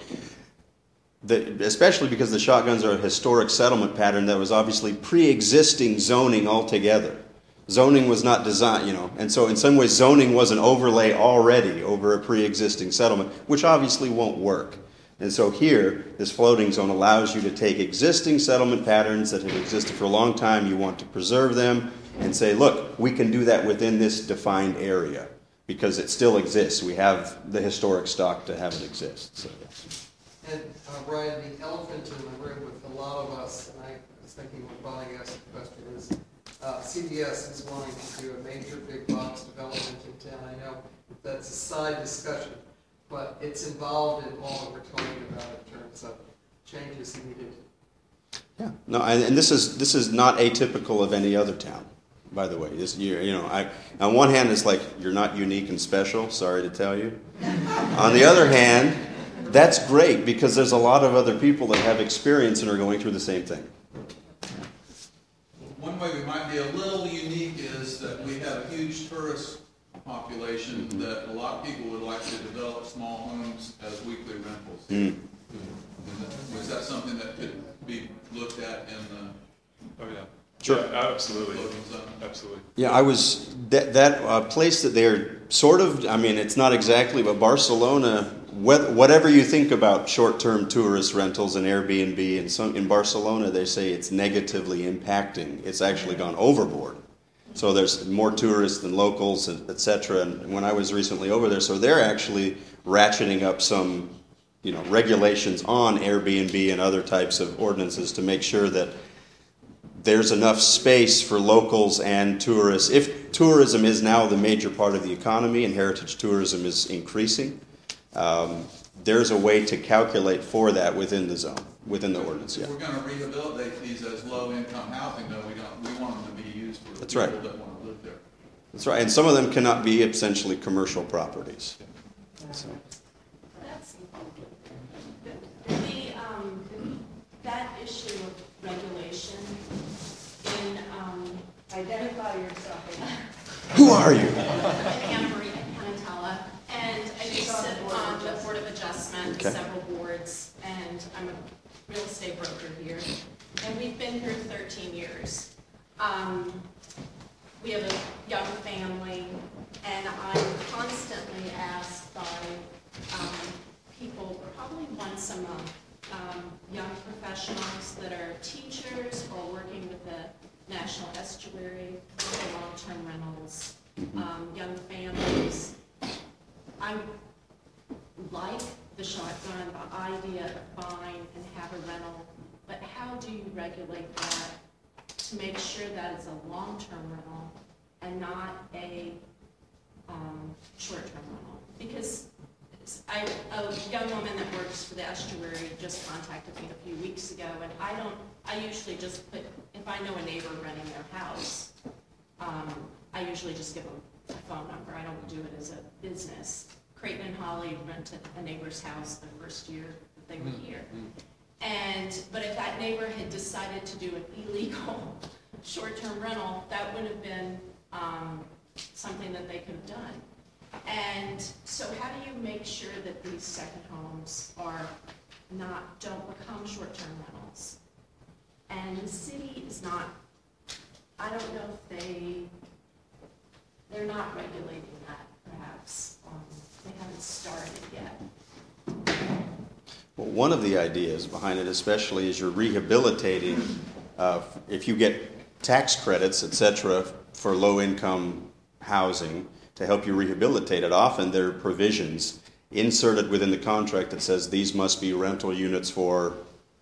Especially because the shotguns are a historic settlement pattern that was obviously pre-existing zoning altogether. Zoning was not designed, and so in some ways zoning was an overlay already over a pre-existing settlement, which obviously won't work. And so here, this floating zone allows you to take existing settlement patterns that have existed for a long time, you want to preserve them, and say, look, we can do that within this defined area, because it still exists. We have the historic stock to have it exist. So, And Ryan, the elephant in the room with a lot of us, and I was thinking when Bonnie asked the question, is CVS is wanting to do a major big box development in town. I know that's a side discussion, but it's involved in all that we're talking about in terms of changes needed. yeah. No, and this is not atypical of any other town, by the way. On one hand, it's like you're not unique and special. Sorry to tell you. On the other hand, that's great because there's a lot of other people that have experience and are going through the same thing. One way we might be a little unique is that we have a huge tourist population that a lot of people would like to develop small homes as weekly rentals. Was that something that could be looked at in the Sure. Yeah, absolutely. floating zone? Absolutely. Yeah, I was that place that they're sort of. I mean, it's not exactly, but Barcelona. Whatever you think about short-term tourist rentals and Airbnb, and in Barcelona they say it's negatively impacting. It's actually gone overboard. So there's more tourists than locals, etc. And when I was recently over there, so they're actually ratcheting up some, regulations on Airbnb and other types of ordinances to make sure that there's enough space for locals and tourists. If tourism is now the major part of the economy and heritage tourism is increasing, there's a way to calculate for that within the zone, within the ordinance. If Yeah. we're gonna rehabilitate these as low-income housing, though, we want them to be used for That's people right. that wanna live there. That's right. And some of them cannot be essentially commercial properties. So. That's that issue of regulation in Identify yourself. Who are you? Anna Maria Panatella, and I do sit on the Board of Adjustment, Okay. several boards, and I'm a real estate broker here, and we've been here 13 years. We have a young family, and I'm constantly asked by people probably once a month, young professionals that are teachers or working with the National Estuary for long-term rentals, young families. I like the shotgun, the idea of buying and have a rental, but how do you regulate that to make sure that it's a long-term rental and not a short-term rental? Because a young woman that works for the estuary just contacted me a few weeks ago, and I usually just put, if I know a neighbor renting their house, I usually just give them a phone number. I don't do it as a business. Creighton and Holly rented a neighbor's house the first year that they were here. But if that neighbor had decided to do an illegal short-term rental, that would have been something that they could have done. And so how do you make sure that these second homes don't become short-term rentals? And the city is not, I don't know if they're not regulating that, perhaps. They haven't started yet. Well, one of the ideas behind it especially is you're rehabilitating, if you get tax credits, et cetera, for low-income housing to help you rehabilitate it. Often there are provisions inserted within the contract that says these must be rental units for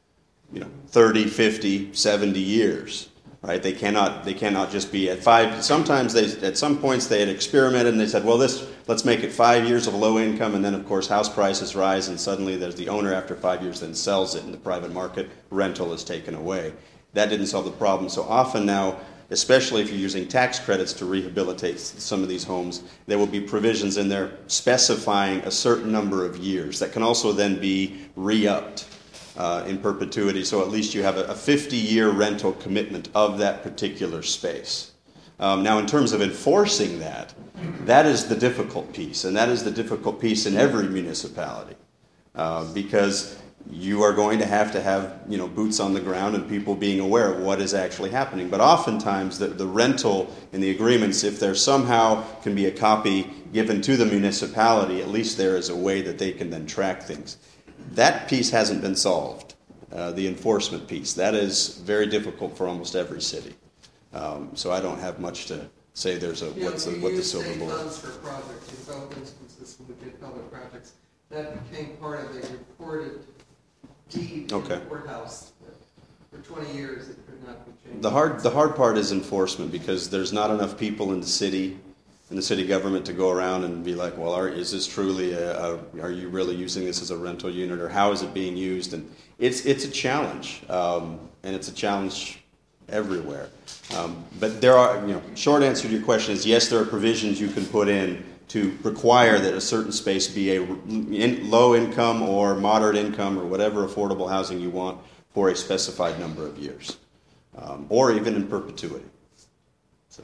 30, 50, 70 years. Right? They cannot just be at 5. Sometimes at some points they had experimented and they said, well, let's make it 5 years of low income, and then of course house prices rise and suddenly there's the owner after 5 years then sells it in the private market, rental is taken away. That didn't solve the problem. So often now, especially if you're using tax credits to rehabilitate some of these homes, there will be provisions in there specifying a certain number of years that can also then be re-upped in perpetuity, so at least you have a 50-year rental commitment of that particular space. Now, in terms of enforcing that, that is the difficult piece, and that is the difficult piece in every municipality, because you are going to have boots on the ground and people being aware of what is actually happening. But oftentimes, the rental in the agreements, if there somehow can be a copy given to the municipality, at least there is a way that they can then track things. That piece hasn't been solved, the enforcement piece. That is very difficult for almost every city. So I don't have much to say what's the silver bullet. We use state funds for projects. In both instances, when we did public projects, that became part of the recorded deed in the courthouse. For 20 years, it could not be changed. The hard part is enforcement, because there's not enough people in the city government to go around and be like, well, is this truly are you really using this as a rental unit, or how is it being used? And it's a challenge, and it's a challenge everywhere. But there are, short answer to your question is yes, there are provisions you can put in to require that a certain space be a low income or moderate income or whatever affordable housing you want for a specified number of years, or even in perpetuity. So.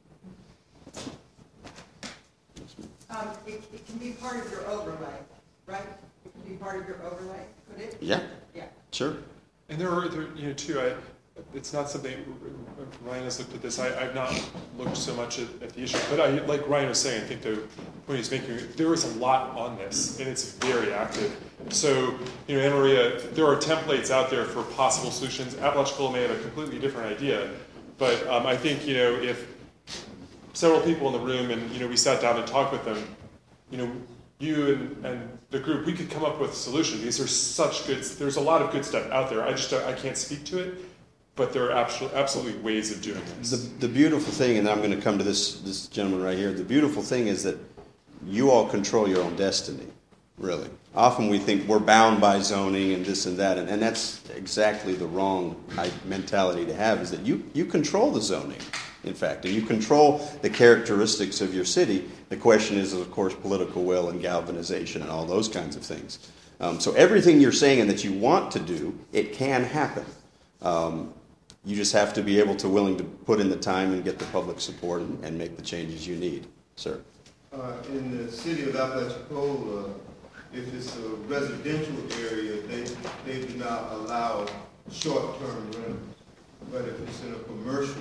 It can be part of your overlay, right? It can be part of your overlay, could it? Yeah. Yeah. Sure. And there are too. It's not something Ryan has looked at this. I've not looked so much at the issue, but like Ryan was saying, I think the point he's making, there is a lot on this, and it's very active. So, Anna Maria, there are templates out there for possible solutions. Apalachicola may have a completely different idea, but I think if several people in the room and we sat down and talked with them, you and the group, we could come up with a solution, because there's a lot of good stuff out there. I can't speak to it. but there are absolutely ways of doing this. The beautiful thing, and I'm going to come to this gentleman right here, the beautiful thing is that you all control your own destiny, really. Often we think we're bound by zoning and this and that, and that's exactly the wrong mentality to have, is that you control the zoning, in fact, and you control the characteristics of your city. The question is, of course, political will and galvanization and all those kinds of things. So everything you're saying and that you want to do, it can happen. You just have to be able to willing to put in the time and get the public support and make the changes you need. Sir? In the city of Apalachicola, if it's a residential area, they do not allow short-term rentals. But if it's in a commercial,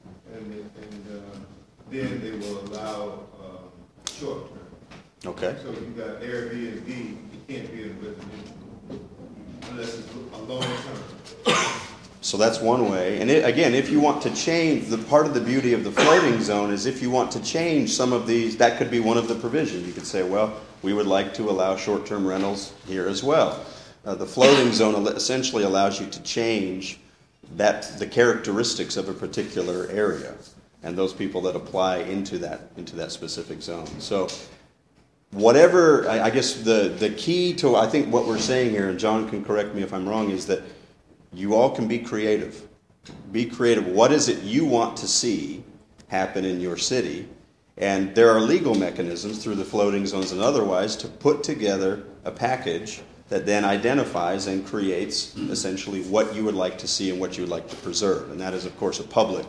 then they will allow short-term. Okay. So you got Airbnb, you can't be in a residential unless it's a long-term. So that's one way. And again, if you want to change, the part of the beauty of the floating zone is if you want to change some of these, that could be one of the provisions. You could say, well, we would like to allow short-term rentals here as well. The floating zone essentially allows you to change the characteristics of a particular area and those people that apply into that specific zone. So whatever, I guess the key to, I think what we're saying here, and John can correct me if I'm wrong, is that you all can be creative. Be creative. What is it you want to see happen in your city? And there are legal mechanisms through the floating zones and otherwise to put together a package that then identifies and creates essentially what you would like to see and what you would like to preserve. And that is, of course, a public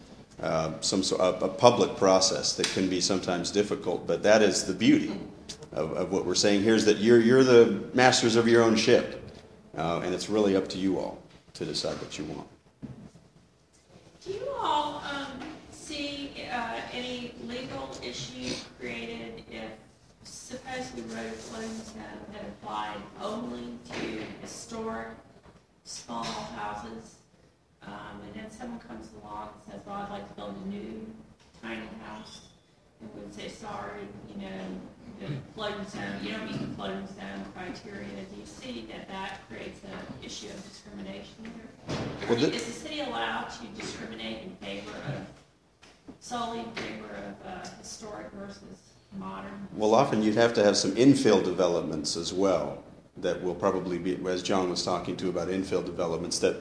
process that can be sometimes difficult. But that is the beauty of what we're saying here, is that you're the masters of your own ship. And it's really up to you all to decide what you want. Do you all see any legal issue created if supposedly wrote a floating zone that applied only to historic small houses, and then someone comes along and says, well, I'd like to build a new tiny house, and would say, sorry, the floating zone, you don't meet the floating zone criteria. Do you see that creates an issue of discrimination here? Is the city allowed to discriminate in favor of, solely in favor of historic versus modern? Well, often you'd have to have some infill developments as well that will probably be, as John was talking to about infill developments, that...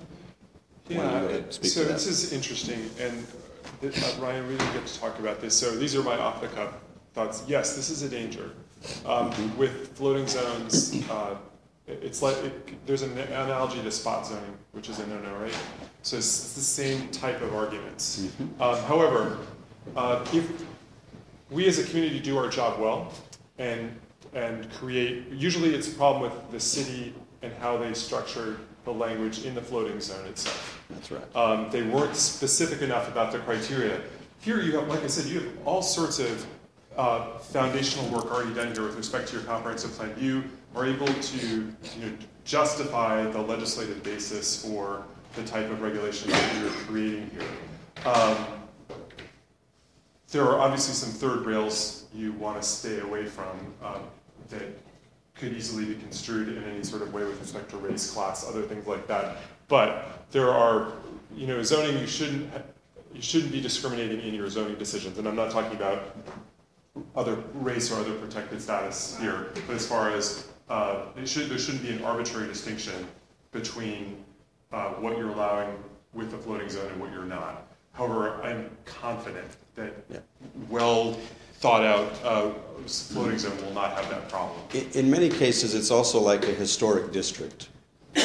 So this is interesting, and Ryan, we didn't get to talk about this, so these are my off-the-cuff thoughts. Yes, this is a danger. With floating zones, it's like there's an analogy to spot zoning, which is a no-no, right? So it's the same type of arguments. However, if we as a community do our job well and create, usually it's a problem with the city and how they structured the language in the floating zone itself. That's right. They weren't specific enough about the criteria. Here you have, like I said, you have all sorts of foundational work already done here with respect to your comprehensive plan. You are able to justify the legislative basis for the type of regulations that you're creating here. There are obviously some third rails you want to stay away from that could easily be construed in any sort of way with respect to race, class, other things like that. But there are, zoning, you shouldn't be discriminating in your zoning decisions. And I'm not talking about other race or other protected status here, but as far as there shouldn't be an arbitrary distinction between what you're allowing with the floating zone and what you're not. However, I'm confident that well thought out floating zone will not have that problem. In many cases, it's also like a historic district. Go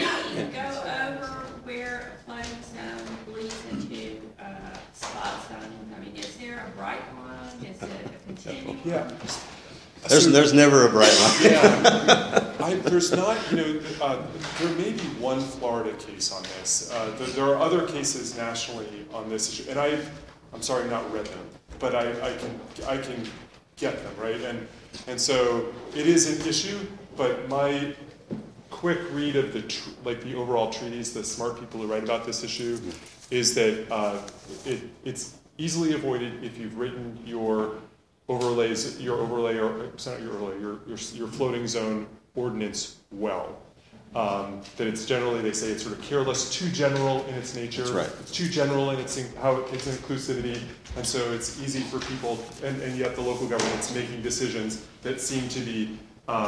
over where a floating zone bleeds into spot zoning. I mean, is there a bright line? Is it a continuum? Yeah. There's never a bright line. There's not, there may be one Florida case on this. There are other cases nationally on this issue, and I'm sorry, I've not read them, but I can get them, right? And so it is an issue, but my quick read of the overall treatise, the smart people who write about this issue, is that it's easily avoided if you've written your floating zone ordinance well. that it's generally, they say it's sort of careless, too general in its nature. That's right. It's too general in its inclusivity, and so it's easy for people, and yet the local government's making decisions that seem to be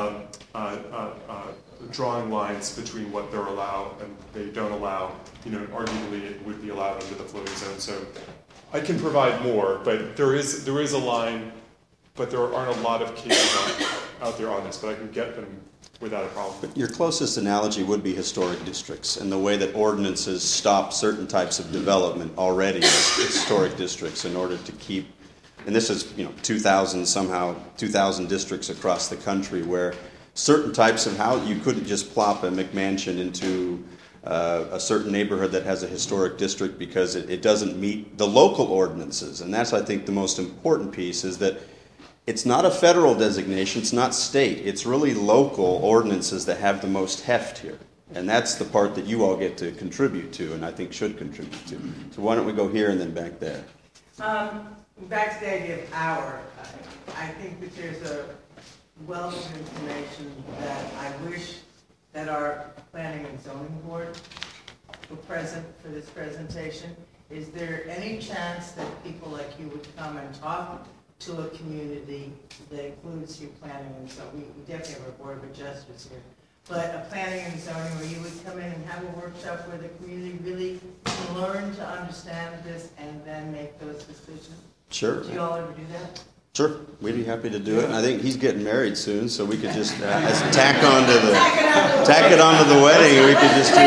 drawing lines between what they're allowed and they don't allow. Arguably it would be allowed under the floating zone. So I can provide more, but there is a line, but there aren't a lot of cases out there on this, but I can get them without a problem. But your closest analogy would be historic districts and the way that ordinances stop certain types of development already in historic districts in order to keep, and this is 2,000 districts across the country where certain types of housing, you couldn't just plop a McMansion into a certain neighborhood that has a historic district because it doesn't meet the local ordinances. And that's, I think, the most important piece is that it's not a federal designation, it's not state, it's really local ordinances that have the most heft here. And that's the part that you all get to contribute to, and I think should contribute to. So why don't we go here and then back there? Back to the idea of hour, I think that there's a wealth of information that I wish that our planning and zoning board were present for this presentation. Is there any chance that people like you would come and talk to a community that includes your planning and zoning? We definitely have a board of adjusters here, but a planning and zoning where you would come in and have a workshop where the community really can learn to understand this and then make those decisions? Sure. Do you all ever do that? Sure, we'd be happy to do it. And I think he's getting married soon, so we could just tack it onto the wedding. We could just do,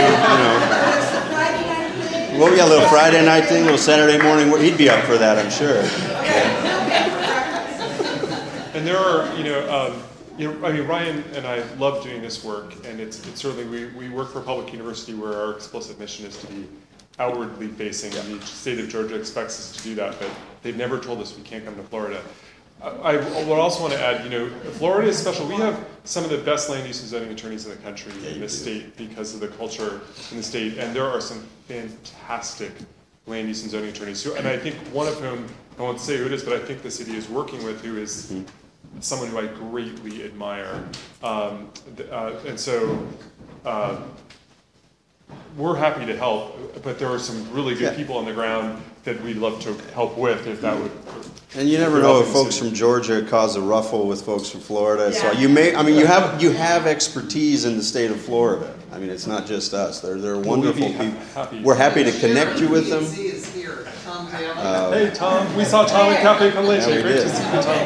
well, we got a little Friday night thing, a little Saturday morning. He'd be up for that, I'm sure. And there are, Ryan and I love doing this work, and it's certainly, we work for a public university where our explicit mission is to be outwardly facing. The state of Georgia expects us to do that, but they've never told us we can't come to Florida. I would also want to add, Florida is special. We have some of the best land use and zoning attorneys in the country in this state because of the culture in the state, and there are some fantastic land use and zoning attorneys. And I think one of whom, I won't say who it is, but I think the city is working with, who is someone who I greatly admire. And so we're happy to help, but there are some really good people on the ground that we'd love to help with if that would. And you never know if folks from Georgia cause a ruffle with folks from Florida. So you have expertise in the state of Florida. I mean, it's not just us. They're wonderful people. We're happy to connect you with them. Hey, Tom, we saw Tom at Cafe Con Leche. Great to see you, Tom.